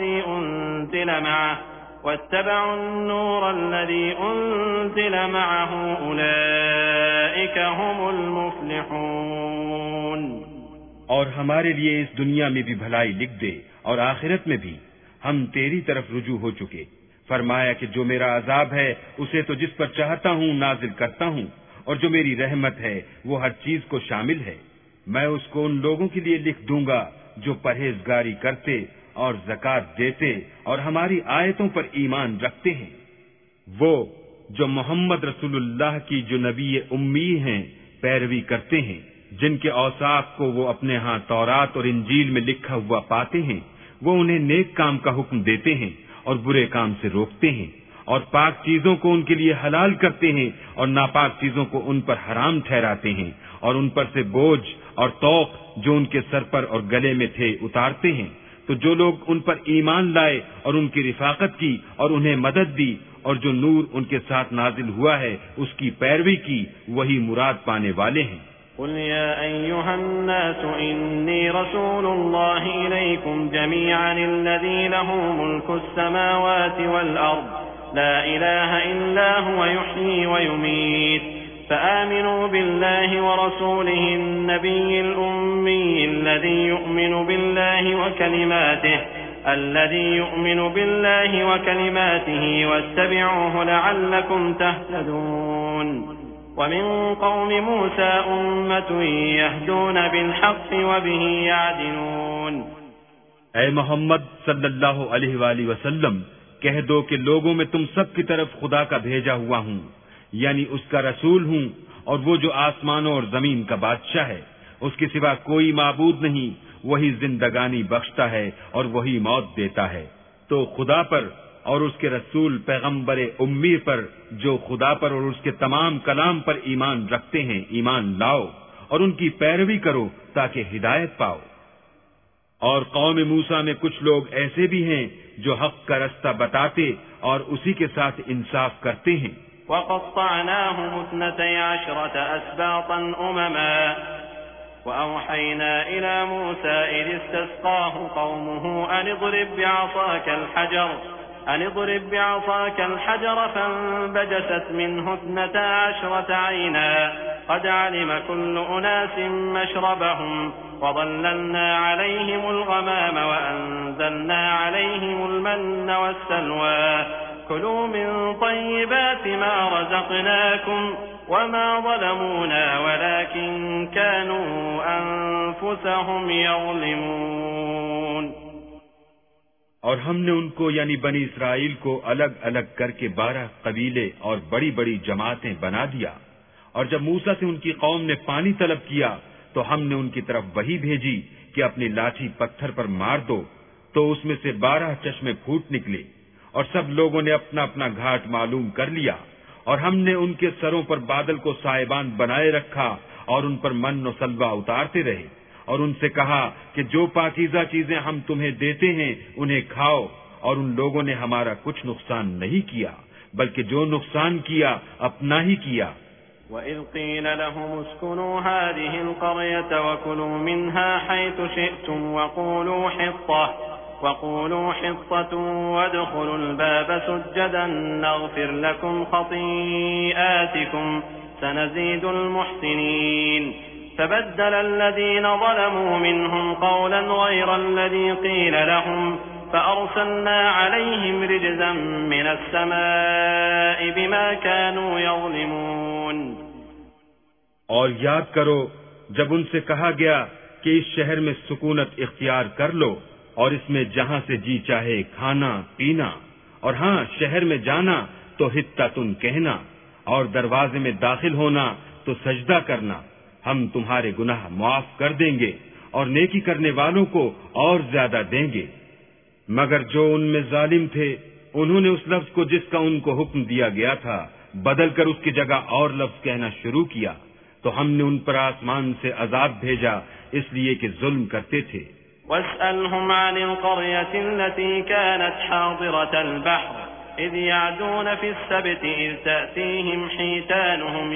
الذي أنزل معه أولئك هم المفلحون। और हमारे लिए इस दुनिया में भी भलाई लिख दे और आखिरत में भी। हम तेरी तरफ रुजू हो चुके। फरमाया कि जो मेरा अजाब है उसे तो जिस पर चाहता हूँ नाजिल करता हूँ, और जो मेरी रहमत है वो हर चीज को शामिल है। मैं उसको उन लोगों के लिए लिख दूंगा जो परहेजगारी करते और ज़कात देते और हमारी आयतों पर ईमान रखते हैं। वो जो मोहम्मद रसूलुल्लाह की जो नबी उम्मी हैं पैरवी करते हैं, जिनके औसाफ को वो अपने यहाँ तौरात और इंजील में लिखा हुआ पाते हैं, वो उन्हें नेक काम का हुक्म देते हैं और बुरे काम से रोकते हैं, और पाक चीजों को उनके लिए हलाल करते हैं और नापाक चीजों को उन पर हराम ठहराते हैं, और उन पर से बोझ और तौक जो उनके सर पर और गले में थे उतारते हैं। तो जो लोग उन पर ईमान लाए और उनकी रिफाकत की और उन्हें मदद दी और जो नूर उनके साथ नाजिल हुआ है उसकी पैरवी की, वही मुराद पाने वाले हैं। कुल या अय्युहन्नास इन्नी रसूलुल्लाहि इलैकुम जमीअन अल्लज़ी लहू मुल्कुस समावाति वल अर्द ला इलाहा इल्ला हुवा युह्यी व युमीत फआमिनू बिल्लाहि व रसूलिहि अन्नबिय्यिल उम्मी अल्लज़ी यु'मिनु बिल्लाहि व कलिमातिहि वत्तबि'ूहु लअल्लकुम तहतदून वमिन कौमि मूसा उम्मतुन यहदून बिलहक़्क़ि व बिही यअदिलून। ऐ मोहम्मद सल्लल्लाहु अलैहि वसल्लम, कह दो कि लोगों में तुम सब की तरफ खुदा का भेजा हुआ हूँ, यानी उसका रसूल हूँ, और वो जो आसमानों और जमीन का बादशाह है, उसके सिवा कोई माबूद नहीं, वही जिंदगानी बख्शता है और वही मौत देता है। तो खुदा पर और उसके रसूल पैगंबर उम्मी पर, जो खुदा पर और उसके तमाम कलाम पर ईमान रखते हैं, ईमान लाओ और उनकी पैरवी करो ताकि हिदायत पाओ। और कौम मूसा में कुछ लोग ऐसे भी हैं जो हक का रास्ता बताते और उसी के साथ इंसाफ करते हैं। वक़त्तअनाहुम इस्नतै अशरत अस्बातन उममा वअवहयना इला मूसा इज़ इस्तस्क़ाहु क़ौमुहु अन इضرب بعصاك الحجر فانبجست منه 12 عينا قد علم كل أناس مشربهم وظللنا عليهم الغمام وأنزلنا عليهم المن والسلوى كلوا من طيبات ما رزقناكم وما ظلمونا ولكن كانوا أنفسهم يظلمون। और हमने उनको यानी बनी इसराइल को अलग अलग करके 12 कबीले और बड़ी बड़ी जमातें बना दिया। और जब मूसा से उनकी कौम ने पानी तलब किया तो हमने उनकी तरफ वही भेजी कि अपनी लाठी पत्थर पर मार दो, तो उसमें से 12 चश्मे फूट निकले और सब लोगों ने अपना अपना घाट मालूम कर लिया। और हमने उनके सरों पर बादल को साहिबान बनाए रखा और उन पर मन और सलवा उतारते रहे और उनसे कहा कि जो पाकीज़ा चीजें हम तुम्हें देते हैं उन्हें खाओ। और उन लोगों ने हमारा कुछ नुकसान नहीं किया, बल्कि जो नुकसान किया अपना ही किया। वइज़ क़ील लहुम उस्कुनू हाज़िहिल क़र्यत वकुलू मिन्हा हैथु शिअ्तुम वक़ूलू हित्ततुन वद्ख़ुलुल बाब सुज्जदन नग़फ़िर लकुम ख़तीआतिकुम सनज़ीदुल मुहसिनीन। فبدل الذين ظلموا منهم قولا غير الذي قيل لهم فأرسلنا عليهم رجزا من السماء بما كانوا يظلمون। और याद करो जब उनसे कहा गया कि इस शहर में सुकूनत इख्तियार कर लो और इसमें जहां से जी चाहे खाना पीना, और हाँ शहर में जाना तो हित्ततुन कहना और दरवाजे में दाखिल होना तो सजदा करना, हम तुम्हारे गुनाह माफ कर देंगे और नेकी करने वालों को और ज्यादा देंगे। मगर जो उनमें जालिम थे उन्होंने उस लफ्ज को जिसका उनको हुक्म दिया गया था बदल कर उसकी जगह और लफ्ज कहना शुरू किया, तो हमने उन पर आसमान से अजाब भेजा इसलिए कि जुल्म करते थे। वस्अलहुम अनिल क़र्यति अल्लती कानत हादिरतल बहर إذ يعدون في السبت إذ تأتيهم حيتانهم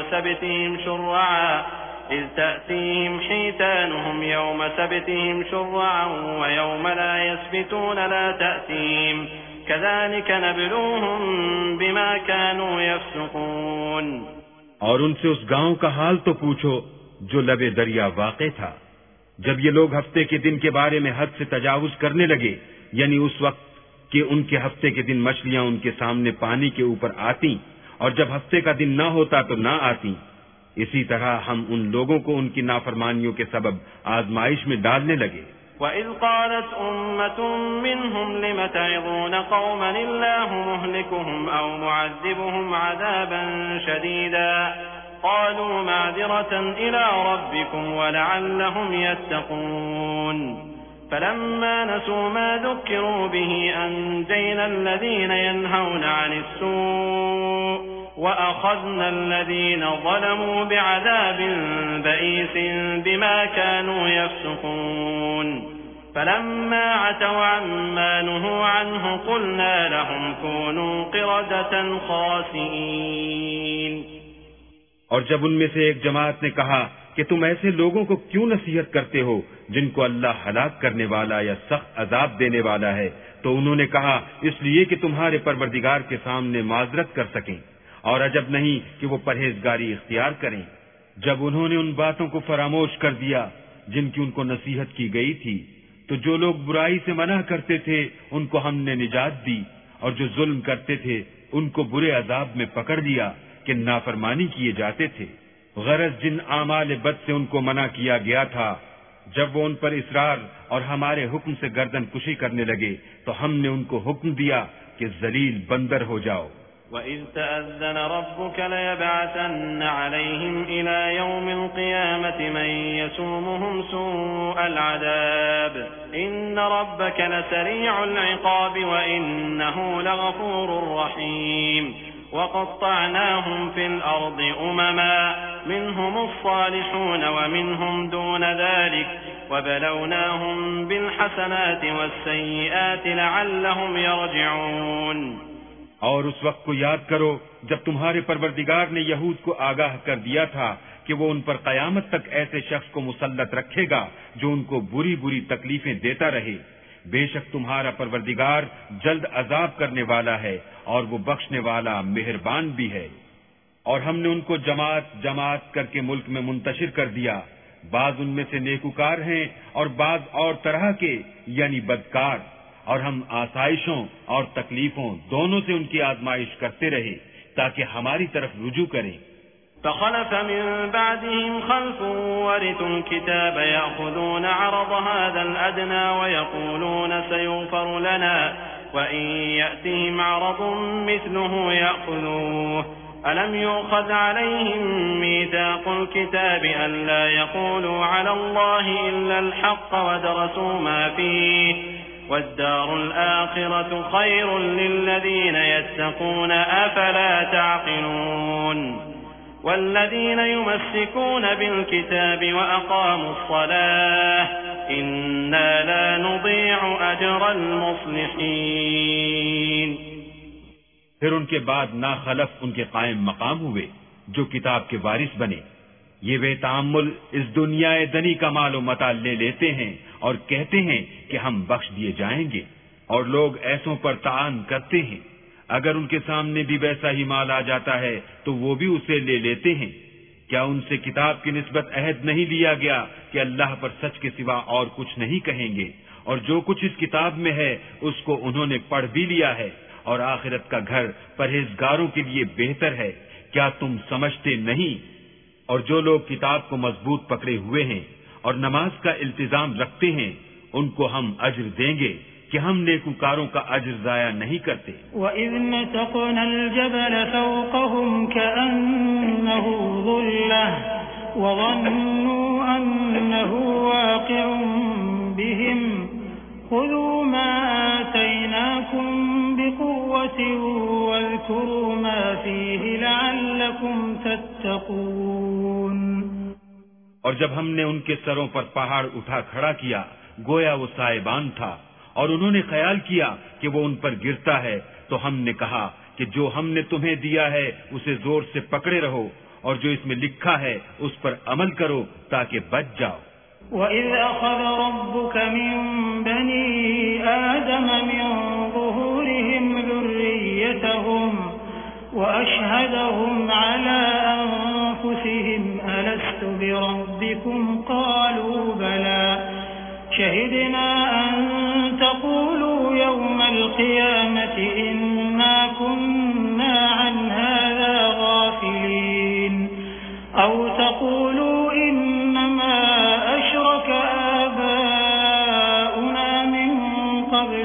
يوم سبتهم شرعا ويوم لا يسبتون لا تأتيهم كذلك نبلوهم بما كانوا يفسقون। और उनसे उस गांव का हाल तो पूछो जो लबे दरिया वाक़े था, जब ये लोग हफ्ते के दिन के बारे में हद से तजावुज करने लगे, यानी उस वक्त कि उनके हफ्ते के दिन मछलियां उनके सामने पानी के ऊपर आती और जब हफ्ते का दिन न होता तो न आती। इसी तरह हम उन लोगों को उनकी नाफरमानियों के सबब आजमाइश में डालने लगे। وَإِذْ قَالَتْ أُمَّةٌ مِّنْهُمْ لِمَ تَعِظُونَ قَوْمًا اللَّهُ مُهْلِكُهُمْ أَوْ مُعَذِّبُهُمْ عَذَابًا شَدِيدًا قَالُوا مَعْذِرَةً إِلَىٰ رَبِّكُمْ وَلَعَلَّهُمْ يَتَّقُونَ فَلَمَّا نَسُوا مَا ذُكِّرُوا بِهِ أَنجَيْنَا الَّذِينَ يَنْهَوْنَ عَنِ السُّوءِ وَأَخَذْنَا الَّذِينَ ظَلَمُوا بِعَذَابٍ بَئِيسٍ بِمَا كَانُوا يَفْسُقُونَ فَلَمَّا عَتَوْا عَمَّا نُهُوا عَنْهُ قُلْنَا لَهُمْ كُونُوا قِرَدَةً خَاسِئِينَ। और जब उनमें से एक जमात ने कहा कि तुम ऐसे लोगों को क्यों नसीहत करते हो जिनको अल्लाह हलाक करने वाला या सख्त अजाब देने वाला है, तो उन्होंने कहा इसलिए कि तुम्हारे परवरदिगार के सामने माजरत कर सकें, और अजब नहीं कि वो परहेजगारी इख्तियार करें। जब उन्होंने उन बातों को फरामोश कर दिया जिनकी उनको नसीहत की गई थी, तो जो लोग बुराई से मना करते थे उनको हमने निजात दी, और जो जुल्म करते थे उनको बुरे अजाब में पकड़ लिया कि नाफरमानी किए जाते थे। गरज जिन आमाल बद से उनको मना किया गया था, जब वो उन पर इसरार और हमारे हुक्म से गर्दन कुशी करने लगे तो हमने उनको हुक्म दिया कि जलील बंदर हो जाओ। وَإِذْ تَأَذَّنَ رَبُّكَ لَيَبْعَثَنَّ عَلَيْهِمْ إِلَى يَوْمِ الْقِيَامَةِ مَن يَسُومُهُمْ سُوءَ الْعَذَابِ إِنَّ رَبَّكَ لَسَرِيعُ الْعِقَابِ وَإِنَّهُ لَغَفُورٌ رَّحِيمٌ وَقَطَّعْنَاهُمْ فِي الْأَرْضِ أُمَمًا مِّنْهُمُ الصَّالِحُونَ وَمِنْهُمْ دُونَ ذَلِكَ وَبَلَوْنَاهُمْ بِالْحَسَنَاتِ وَالسَّيِّئَاتِ لَعَلَّهُمْ يَرْجِعُونَ। और उस वक्त को याद करो जब तुम्हारे परवरदिगार ने यहूद को आगाह कर दिया था कि वो उन पर कयामत तक ऐसे शख्स को मुसल्लत रखेगा जो उनको बुरी बुरी तकलीफें देता रहे। बेशक तुम्हारा परवरदिगार जल्द अजाब करने वाला है और वो बख्शने वाला मेहरबान भी है। और हमने उनको जमात जमात करके मुल्क में मुंतशिर कर दिया, बाज उनमें से नेकुकार हैं और बाज और तरह के यानी बदकार, और हम आसाइशों और तकलीफों दोनों से उनकी आजमाइश करते रहे ताकि हमारी तरफ रुजू करें। فخلف من بعدهم خلف ورثوا الكتاب يأخذون عرض هذا الأدنى ويقولون سيغفر لنا وإن يأتهم عرض مثله يأخذوه ألم يؤخذ عليهم ميثاق الكتاب ألا يقولوا على الله إلا الحق ودرسوا ما فيه والدار الآخرة خير للذين يتقون أفلا تعقلون والذين يمسكون بالكتاب وأقاموا الصلاة إنا لا نضيع أجر المصلحين। फिर उनके बाद ना खलफ उनके कायम मकाम हुए जो किताब के वारिस बने। ये वे तामुल इस दुनिया दनी का मालो मता ले लेते हैं और कहते हैं कि हम बख्श दिए जाएंगे, और लोग ऐसों पर तान करते हैं। अगर उनके सामने भी वैसा ही माल आ जाता है तो वो भी उसे ले लेते हैं। क्या उनसे किताब की निस्बत अहद नहीं लिया गया कि अल्लाह पर सच के सिवा और कुछ नहीं कहेंगे, और जो कुछ इस किताब में है उसको उन्होंने पढ़ भी लिया है, और आखिरत का घर परहेजगारों के लिए बेहतर है। क्या तुम समझते नहीं? और जो लोग किताब को मजबूत पकड़े हुए हैं और नमाज का इल्तिजाम रखते हैं उनको हम अज्र देंगे कि हम नेकुकारों का अज्र जाया नहीं करते। وَإِذْ نَتَقْنَا الْجَبَلَ فَوْقَهُمْ كَأَنَّهُ ظُلَّةٌ وَظَنُّوا أَنَّهُ واقع بهم خُذُوا مَا آتَيْنَاكُمْ بِقُوَّةٍ وَاذْكُرُوا مَا فِيهِ لَعَلَّكُمْ تَتَّقُونَ। और जब हमने उनके सरों पर पहाड़ उठा खड़ा किया गोया वो साहिबान था, और उन्होंने ख्याल किया कि वो उन पर गिरता है, तो हमने कहा कि जो हमने तुम्हें दिया है उसे जोर से पकड़े रहो, और जो इसमें लिखा है उस पर अमल करो ताकि बच जाओ। وَإِذْ أَخَذَ رَبُّكَ مِنْ بَنِي آدَمَ مِنْ ظُهُورِهِمْ ذُرِّيَّتَهُمْ وَأَشْهَدَهُمْ عَلَى أَنْفُسِهِمْ أَلَسْتُ بِرَبِّكُمْ قَالُوا بَلَى شَهِدْنَا أَنْ تَقُولُوا يَوْمَ الْقِيَامَةِ القيامة إنا كنا عن هذا غافلين أو تقولوا إنما أشرك آباؤنا من قبل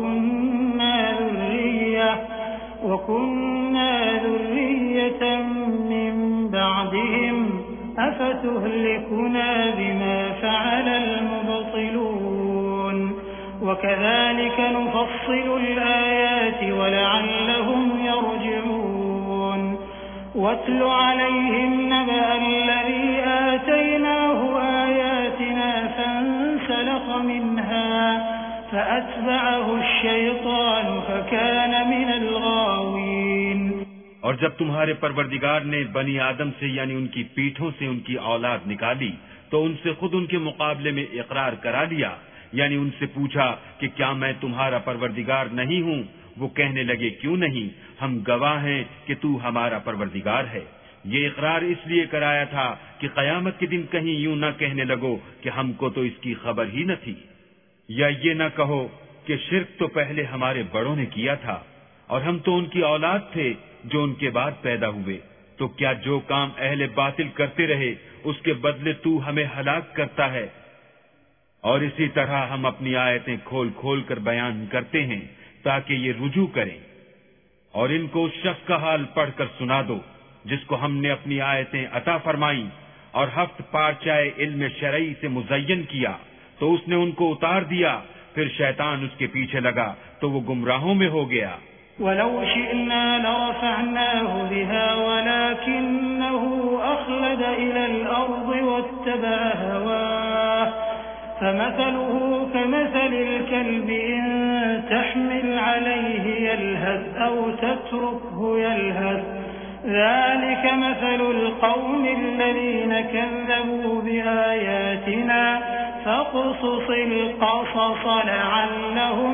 وكنا ذرية من بعدهم أفتهلكنا بما فعل المبطلون وكذلك نفصل الآيات ولعلهم يرجعون واتل عليهم نبأ الذي آتيناه آياتنا فانسلخ منها فأتبعه الشيطان فكان من الغاوين। और जब तुम्हारे परवरदिगार ने बनी आदम से यानी उनकी पीठों से उनकी औलाद निकाली तो उनसे खुद उनके मुकाबले में इकरार करा लिया, यानी उनसे पूछा कि क्या मैं तुम्हारा परवरदिगार नहीं हूँ? वो कहने लगे क्यों नहीं, हम गवाह हैं कि तू हमारा परवरदिगार है। ये इकरार इसलिए कराया था कि कयामत के दिन कहीं यूं न कहने लगो कि हमको तो इसकी खबर ही न थी, या ये न कहो कि शिर्क तो पहले हमारे बड़ों ने किया था और हम तो उनकी औलाद थे जो उनके बाद पैदा हुए। तो क्या जो काम अहले बातिल करते रहे उसके बदले तू हमें हलाक करता है? और इसी तरह हम अपनी आयतें खोल खोल कर बयान करते हैं ताकि ये रुजू करें। और इनको उस शख्स का हाल पढ़कर सुना दो जिसको हमने अपनी आयतें अता फरमाई और हफ्त पारचाए इल्म शरई से मुज़य्यन किया तो उसने उनको उतार दिया, फिर शैतान उसके पीछे लगा तो वो गुमराहों में हो गया। वलौ शिअना लरफ़अनाहु बिहा वलाकिन्नहु अख़लद इलल अर्ज़ वत्तबअ हवाह फमसलुहु कमसलिल कल्बि इन तहमिल अलैहि यल्हज़ औ तत्रुकहु यल्हज़ ذلك مثل القوم الذين كذبوا بآياتنا فاقصص القصص لعلهم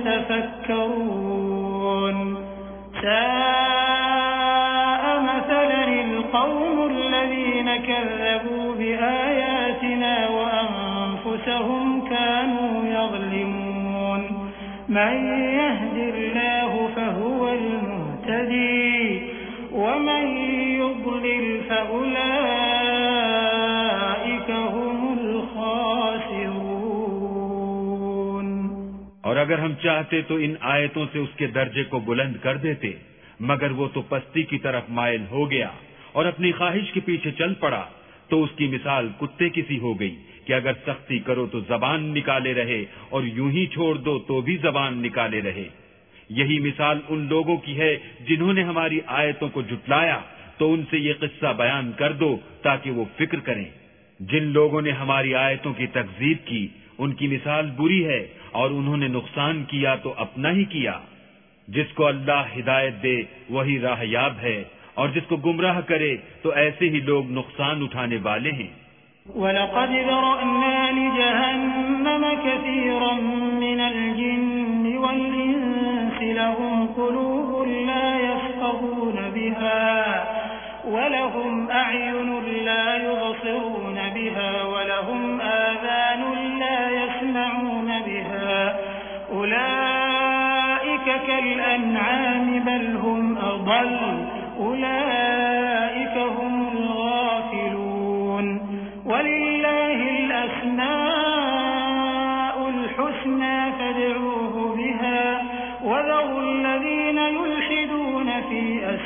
يتفكرون ساء مثلا القوم الذين كذبوا بآياتنا وأنفسهم كانوا يظلمون من يهد الله فهو المهتدي ومن يضلل فأولئك هم الخاسرون। और अगर हम चाहते तो इन आयतों से उसके दर्जे को बुलंद कर देते, मगर वो तो पस्ती की तरफ माइल हो गया और अपनी ख्वाहिश के पीछे चल पड़ा। तो उसकी मिसाल कुत्ते की सी हो गई कि अगर सख्ती करो तो जबान निकाले रहे और यूं ही छोड़ दो तो भी जबान निकाले रहे। यही मिसाल उन लोगों की है जिन्होंने हमारी आयतों को झुटलाया, तो उनसे ये किस्सा बयान कर दो ताकि वो फिक्र करें। जिन लोगों ने हमारी आयतों की तकज़ीब की उनकी मिसाल बुरी है और उन्होंने नुकसान किया तो अपना ही किया। जिसको अल्लाह हिदायत दे वही राहयाब है और जिसको गुमराह करे तो ऐसे ही लोग नुकसान उठाने वाले हैं। वलक़द ज़रअना लिजहन्नम कसीरन मिनल जिन्नि वल इंसि लहुम क़ुलूबुन ला यफ़क़हून बिहा वलहुम अअयुनुन ला युबसिरून बिहा वलहुम आज़ानुन ला यस्मऊन बिहा उलाइक कल्अनआम बल हुम अضल उलाइक हुमुल गाफ़िलून। वलिल्लाहिल अस्माउल हुस्ना फad'ूहु बिहा वज़रुल्लज़ीन युल्हिदून फ़ी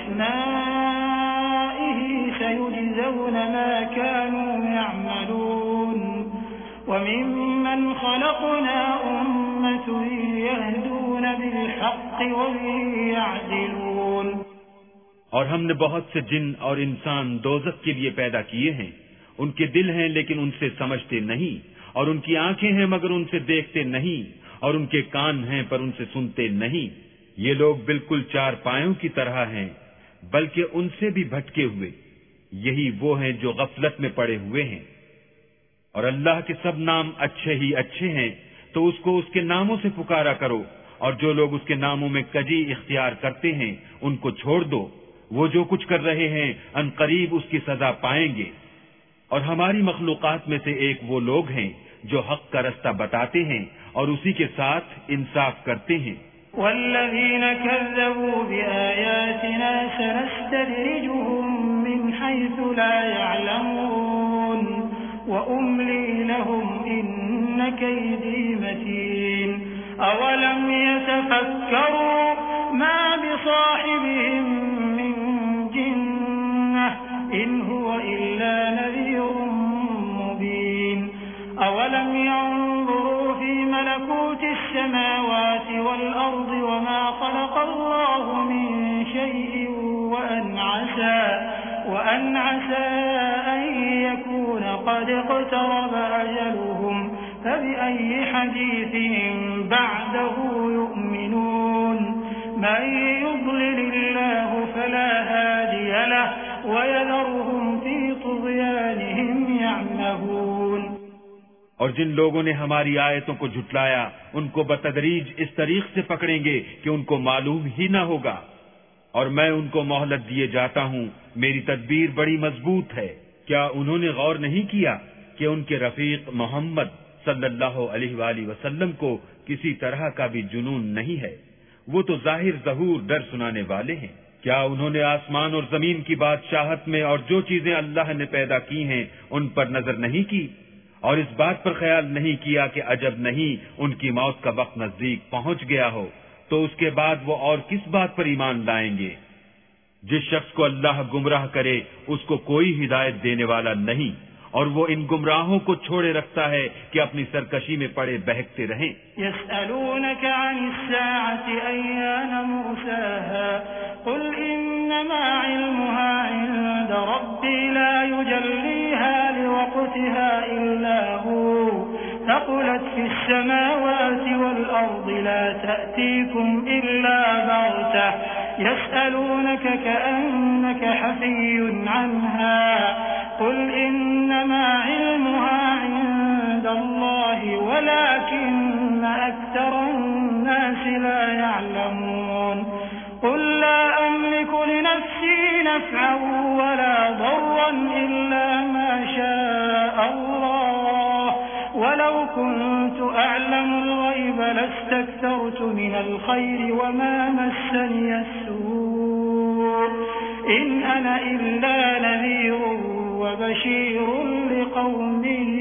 अस्माइहि सयुजज़ौन मा कानू यअमलून वमिम्मन ख़लक़ना उम्मतुन यहदून बिल्हक़्क़ि वबिहि यअदिलून। और हमने बहुत से जिन और इंसान दोज़ख के लिए पैदा किए हैं। उनके दिल हैं लेकिन उनसे समझते नहीं, और उनकी आंखें हैं मगर उनसे देखते नहीं, और उनके कान हैं पर उनसे सुनते नहीं। ये लोग बिल्कुल चार पायों की तरह हैं, बल्कि उनसे भी भटके हुए। यही वो हैं जो गफलत में पड़े हुए हैं। और अल्लाह के सब नाम अच्छे ही अच्छे हैं, तो उसको उसके नामों से पुकारा करो, और जो लोग उसके नामों में कजी इख्तियार करते हैं उनको छोड़ दो। वो जो कुछ कर रहे हैं अनकरीब उसकी सजा पाएंगे। और हमारी मखलूकात में से एक वो लोग हैं जो हक का रास्ता बताते हैं और उसी के साथ इंसाफ करते हैं। वल्लज़ीन कज़्ज़बू बिआयातिना सनस्तदरिजुहुम मिन हैसु ला यअलमून व उम्ली लहुम इन्न कैदी मतीन अवलम यतफक्करू मा बिसाहिबिहिम मिन जिन्नह इन हुवा इल्ला नज़ीरुम मुबीन अवलम यंज़ुरू फी मलकूतिस समावाति वल अर्दि वमा खलक़ल्लाहु मिन शैइन वअन असा अन यकून क़द इक़्तरब अजलुहुम फबिअय्यि हदीसिन बअदहु यु'मिनून मन युضلिलिल्लाहु फला हादिय लहु वयज़रुहुम फी तुग़यानिहिम यअमहून। और जिन लोगों ने हमारी आयतों को झुटलाया उनको बतदरीज इस तरीक से पकड़ेंगे कि उनको मालूम ही न होगा, और मैं उनको मोहलत दिए जाता हूँ, मेरी तदबीर बड़ी मजबूत है। क्या उन्होंने गौर नहीं किया कि उनके रफीक मोहम्मद सल्लल्लाहु अलैहि वसल्लम को किसी तरह का भी जुनून नहीं है, वो तो जाहिर ज़हूर डर सुनाने वाले हैं। क्या उन्होंने आसमान और जमीन की बादशाहत में और जो चीजें अल्लाह ने पैदा की हैं उन पर नजर नहीं की, और इस बात पर ख्याल नहीं किया कि अजब नहीं उनकी मौत का वक्त नजदीक पहुंच गया हो, तो उसके बाद वो और किस बात पर ईमान लाएंगे। जिस शख्स को अल्लाह गुमराह करे उसको कोई हिदायत देने वाला नहीं, और वो इन गुमराहों को छोड़े रखता है कि अपनी सरकशी में पड़े बहकते रहें। यस्अलूनका अनिस्साअति अय्यान मुर्साहा कुल इन्नमा इल्मुहा इंद रब्बी ला युजल्लीहा लिवक़्तिहा इल्ला हू थक़ुलत फिस समावाति वल अर्दि ला तअतीकुम इल्ला बग़तह यस्अलूनका कअन्नका हफ़िय्युन अन्हा कुल इन्नमा इल्मुहा इंदल्लाहि वलाकिन्न अक्सरन्नासि ला यअलमून कुल ला अमलिकु लिनफ्सी नफ़अन वला ضرًّا इल्ला मा शाअ अल्लाह वलौ कुन्तु अअलमुल ग़ैब लस्तक्थरतु मिनल ख़ैरि वमा मस्सनिय अस्सूअ इन अना इल्ला नज़ीरुन वबशीर लिक़ौम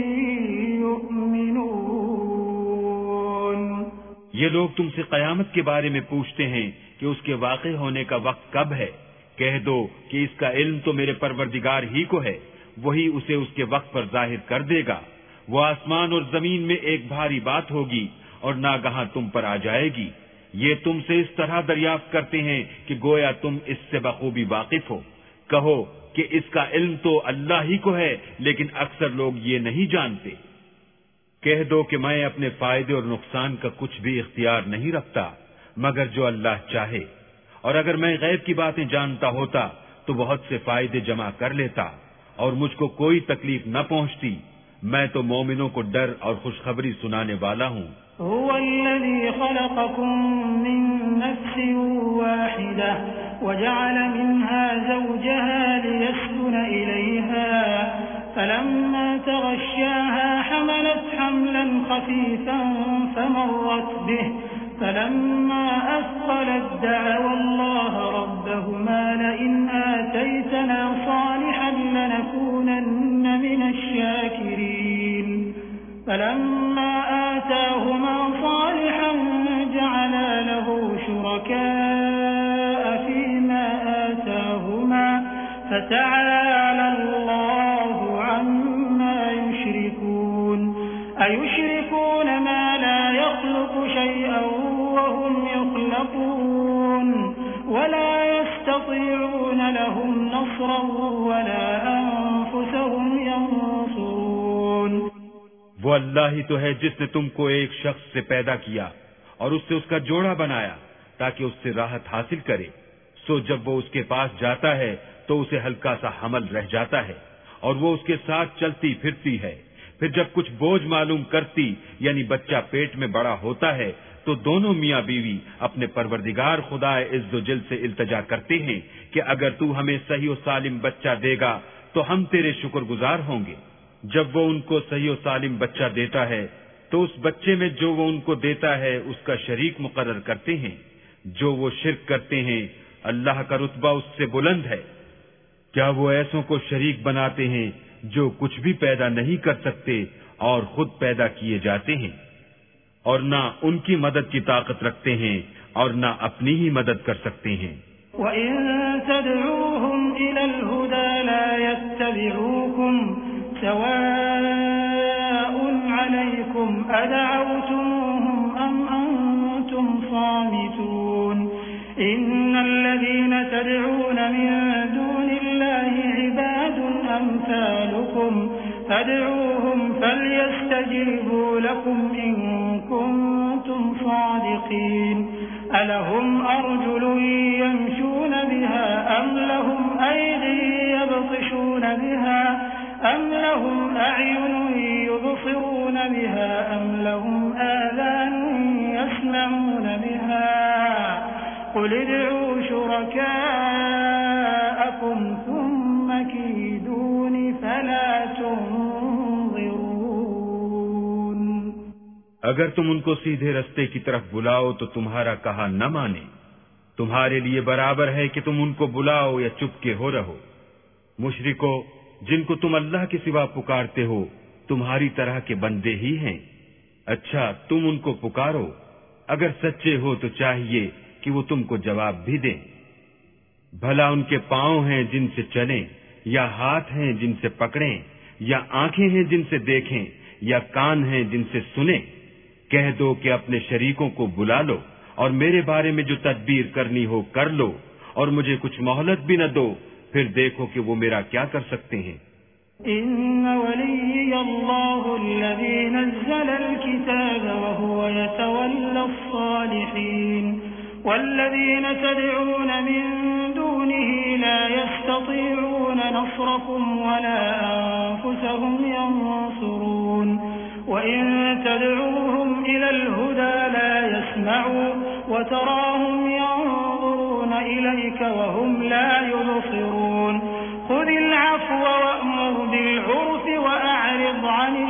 युमिनून। ये लोग तुमसे क़यामत के बारे में पूछते हैं कि उसके वाक़े होने का वक्त कब है। कह दो कि इसका इल्म तो मेरे परवरदिगार ही को है, वही उसे उसके वक्त पर जाहिर कर देगा। वो आसमान और जमीन में एक भारी बात होगी और नागहां तुम पर आ जाएगी। ये तुमसे इस तरह दरियाफ्त करते हैं कि गोया तुम इससे बखूबी वाकिफ हो। कहो कि इसका इल्म तो अल्लाह ही को है, लेकिन अक्सर लोग ये नहीं जानते। कह दो कि मैं अपने फायदे और नुकसान का कुछ भी इख्तियार नहीं रखता मगर जो अल्लाह चाहे, और अगर मैं गैब की बातें जानता होता तो बहुत से फायदे जमा कर लेता और मुझको कोई तकलीफ न पहुंचती। मैं तो मोमिनों को डर और खुशखबरी सुनाने वाला हूँ। हुवल्लज़ी खलक़कुम मिन नफ्सिन वाहिदह वजअल मिन्हा ज़ौजहा लियस्कुन इलैहा फलम्मा तग़श्शाहा हमलत हमलन खफ़ीफ़न फमर्रत बिही फलम्मा अثقلت दअवा अल्लाह रब्बहुमा लइन आतैतना सालिहन लनकूनन्न मिनश शाकिरीन फलम्मा आताहुमा सालिहन जअला लहू शुरकाअ फीमा आताहुमा फतअला अल्लाहु अम्मा युश्रिकून अयुश्रिकून मा ला यख्लुक़ु शैअन वहुम यख्लक़ून वला यस्ततीऊन लहुम नस्रन वला अनफुसहुम यंसुरून। वो अल्लाह ही तो है जिसने तुमको एक शख्स से पैदा किया और उससे उसका जोड़ा बनाया ताकि उससे राहत हासिल करे। सो जब वो उसके पास जाता है तो उसे हल्का सा हमल रह जाता है और वो उसके साथ चलती फिरती है। फिर जब कुछ बोझ मालूम करती यानी बच्चा पेट में बड़ा होता है तो दोनों मियाँ बीवी अपने परवरदिगार खुदाए इज़्ज़ो-जल से इल्तिजा करते हैं कि अगर तू हमें सही और सालिम बच्चा देगा तो हम तेरे शुक्रगुजार होंगे। जब वो उनको सही और सालिम बच्चा देता है तो उस बच्चे में जो वो उनको देता है उसका शरीक मुकर्रर करते हैं। जो वो शिर्क करते हैं अल्लाह का रुतबा उससे बुलंद है। क्या वो ऐसों को शरीक बनाते हैं जो कुछ भी पैदा नहीं कर सकते और खुद पैदा किए जाते हैं, और ना उनकी मदद की ताकत रखते हैं और ना अपनी ही मदद कर सकते हैं। इन्नल्लज़ीना तदऊन मिन दूनिल्लाहि इबादुन अम्सालुकुम फदऊहुम फल्यस्तजीबू लकुम इन कुंतुम सादिकीन अलहुम अर्जुलुन यमशून बिहा अम लहुम अयदि यबतिशून बिहा अम लहुम अ'युनुन युबसिरून बिहा अम लहुम आज़ानुन यस्मऊन बिहा क़ुल उद'ू शुरकाअकुम थुम्मा कीदून फला तुनज़िरून। अगर तुम उनको सीधे रास्ते की तरफ बुलाओ तो तुम्हारा कहा न माने। तुम्हारे लिए बराबर है कि तुम उनको बुलाओ या चुपके हो रहो। मुशरिको, जिनको तुम अल्लाह के सिवा पुकारते हो तुम्हारी तरह के बंदे ही हैं। अच्छा, तुम उनको पुकारो। अगर सच्चे हो तो चाहिए कि वो तुमको जवाब भी दें। भला उनके पांव हैं जिनसे चलें, या हाथ हैं जिनसे पकड़ें, या आंखें हैं जिनसे देखें, या कान हैं जिनसे सुने। कह दो कि अपने शरीकों को बुला लो और मेरे बारे में जो तदबीर करनी हो कर लो, और मुझे कुछ मोहलत भी न दो, फिर देखो कि वो मेरा क्या कर सकते हैं। इन्न वलिय्यल्लाहु अल्लज़ी नज़्ज़लल किताब व हुवा यतवल्लस-सालिहीन वल्लज़ीना तदऊन मिन दूनिही ला यस्ततीऊन नस्रकुम वला अनफुसहुम यंसुरून व इन तदऊहुम इलल हुदा ला यस्मऊ व तराहुम यंज़ुरून इलैक व हुम ला युबसिरून खुदिल अफ़्व वअमुर बिल-उर्फ़ वअ'रिज़ अनिल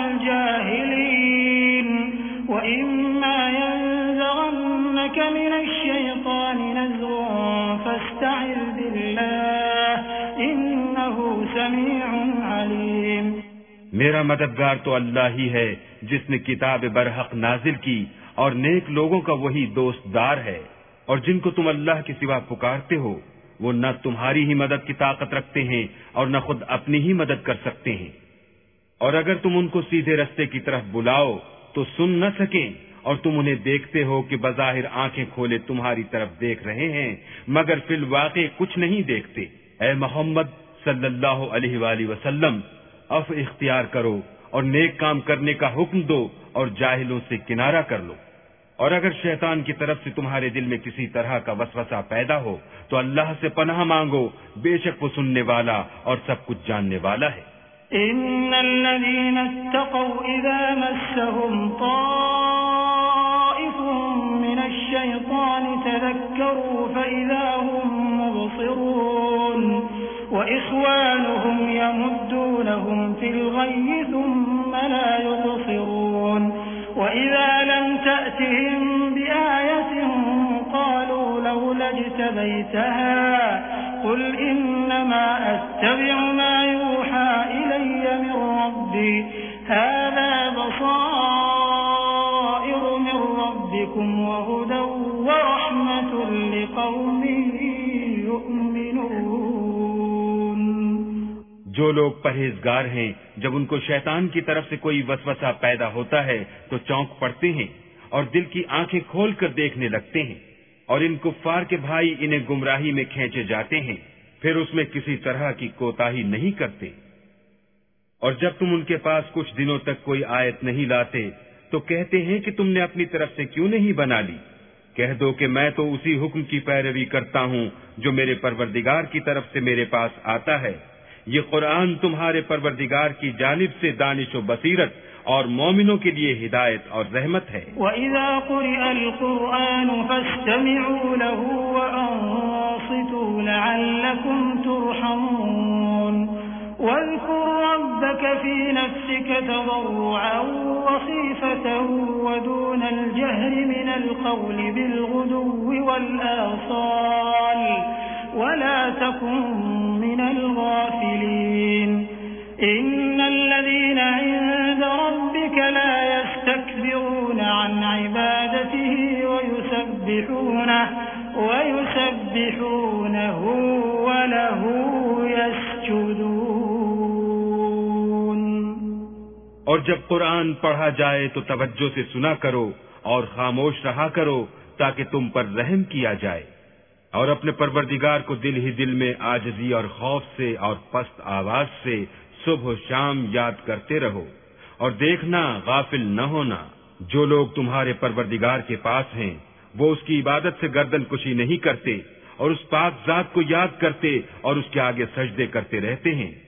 जाहिलीन व इम्मा यंज़ग़न्नक मिनश-शैतानि नज़ग़ुन फ़ास्त'iज़ बिल्लाह इन्नहु समीउन अलीम। मेरा मददगार तो अल्लाह ही है जिसने किताब बरहक नाजिल की, और नेक लोगों का वही दोस्तदार है। और जिनको तुम अल्लाह के सिवा पुकारते हो वो न तुम्हारी ही मदद की ताकत रखते हैं और न खुद अपनी ही मदद कर सकते हैं। और अगर तुम उनको सीधे रास्ते की तरफ बुलाओ तो सुन न सकें, और तुम उन्हें देखते हो कि बज़ाहिर आंखें खोले तुम्हारी तरफ देख रहे हैं, मगर फिल वाक़े कुछ नहीं देखते। ऐ मोहम्मद सल्लल्लाहु अलैहि वसल्लम, अफ़ इख्तियार करो और नेक काम करने का हुक्म दो और जाहिलों से किनारा कर लो। और अगर शैतान की तरफ से तुम्हारे दिल में किसी तरह का वसवसा पैदा हो तो अल्लाह से पनाह मांगो, बेशक वो सुनने वाला और सब कुछ जानने वाला है। इन्नल्लज़ीना इत्तक़ौ इज़ा मस्सहुम ताइफ़ुम मिनश-शैतानि तज़क्करू फ़इज़ा हुम मुबसिरून व इख़्वानुहुम यमुद्दूनहुम फ़िल ग़य्यि थुम्मा ला युबसिरून व इज़ा लम तअतिहिम बिआयतिन क़ालू लौला इज्तबैतहा क़ुल इन्नमा अत्तबि'ु मा यूहा इलय्य मिन रब्बी हाज़ा बसाइरु मिन रब्बिकुम व हुदन व रहमतुन लिक़ौमिन यु'मिनून। जो लोग परहेजगार हैं, जब उनको शैतान की तरफ से कोई वसवसा पैदा होता है तो चौंक पड़ते हैं और दिल की आंखें खोलकर देखने लगते हैं, और इन कुफ्फार के भाई इन्हें गुमराही में खींचे जाते हैं, फिर उसमें किसी तरह की कोताही नहीं करते। और जब तुम उनके पास कुछ दिनों तक कोई आयत नहीं लाते तो कहते हैं कि तुमने अपनी तरफ से क्यों नहीं बना ली। कह दो कि मैं तो उसी हुक्म की पैरवी करता हूँ जो मेरे परवरदिगार की तरफ से मेरे पास आता है। ये कुरान तुम्हारे परवरदिगार की जानिब से दानिश व बसीरत और मोमिनों के लिए हिदायत और रहमत है। वइज़ा क़ुरिअल क़ुरआनु फ़स्तमि'ू लहू व अंसितू लअल्लकुम तुरहमून वज़्कुर रब्बक फ़ी नफ़्सिक तज़र्रुअन व ख़ीफ़तन व दूनल जहरि मिनल क़ौलि बिलग़ुदुव्वि वल आसाल वला तकुन मिनल गाफ़िलीन इन्नल लज़ीना इंद रब्बिक ला यस्तकबिरून अन इबादतिही व युसब्बिहूनहु व लहू यस्जुदून। और जब कुरान पढ़ा जाए तो तवज्जो से सुना करो और खामोश रहा करो ताकि तुम पर रहम किया जाए, और अपने परवरदिगार को दिल ही दिल में आजिज़ी और खौफ से और पस्त आवाज से सुबह शाम याद करते रहो, और देखना गाफिल न होना। जो लोग तुम्हारे परवरदिगार के पास हैं वो उसकी इबादत से गर्दन कुशी नहीं करते और उस पाक जात को याद करते और उसके आगे सजदे करते रहते हैं।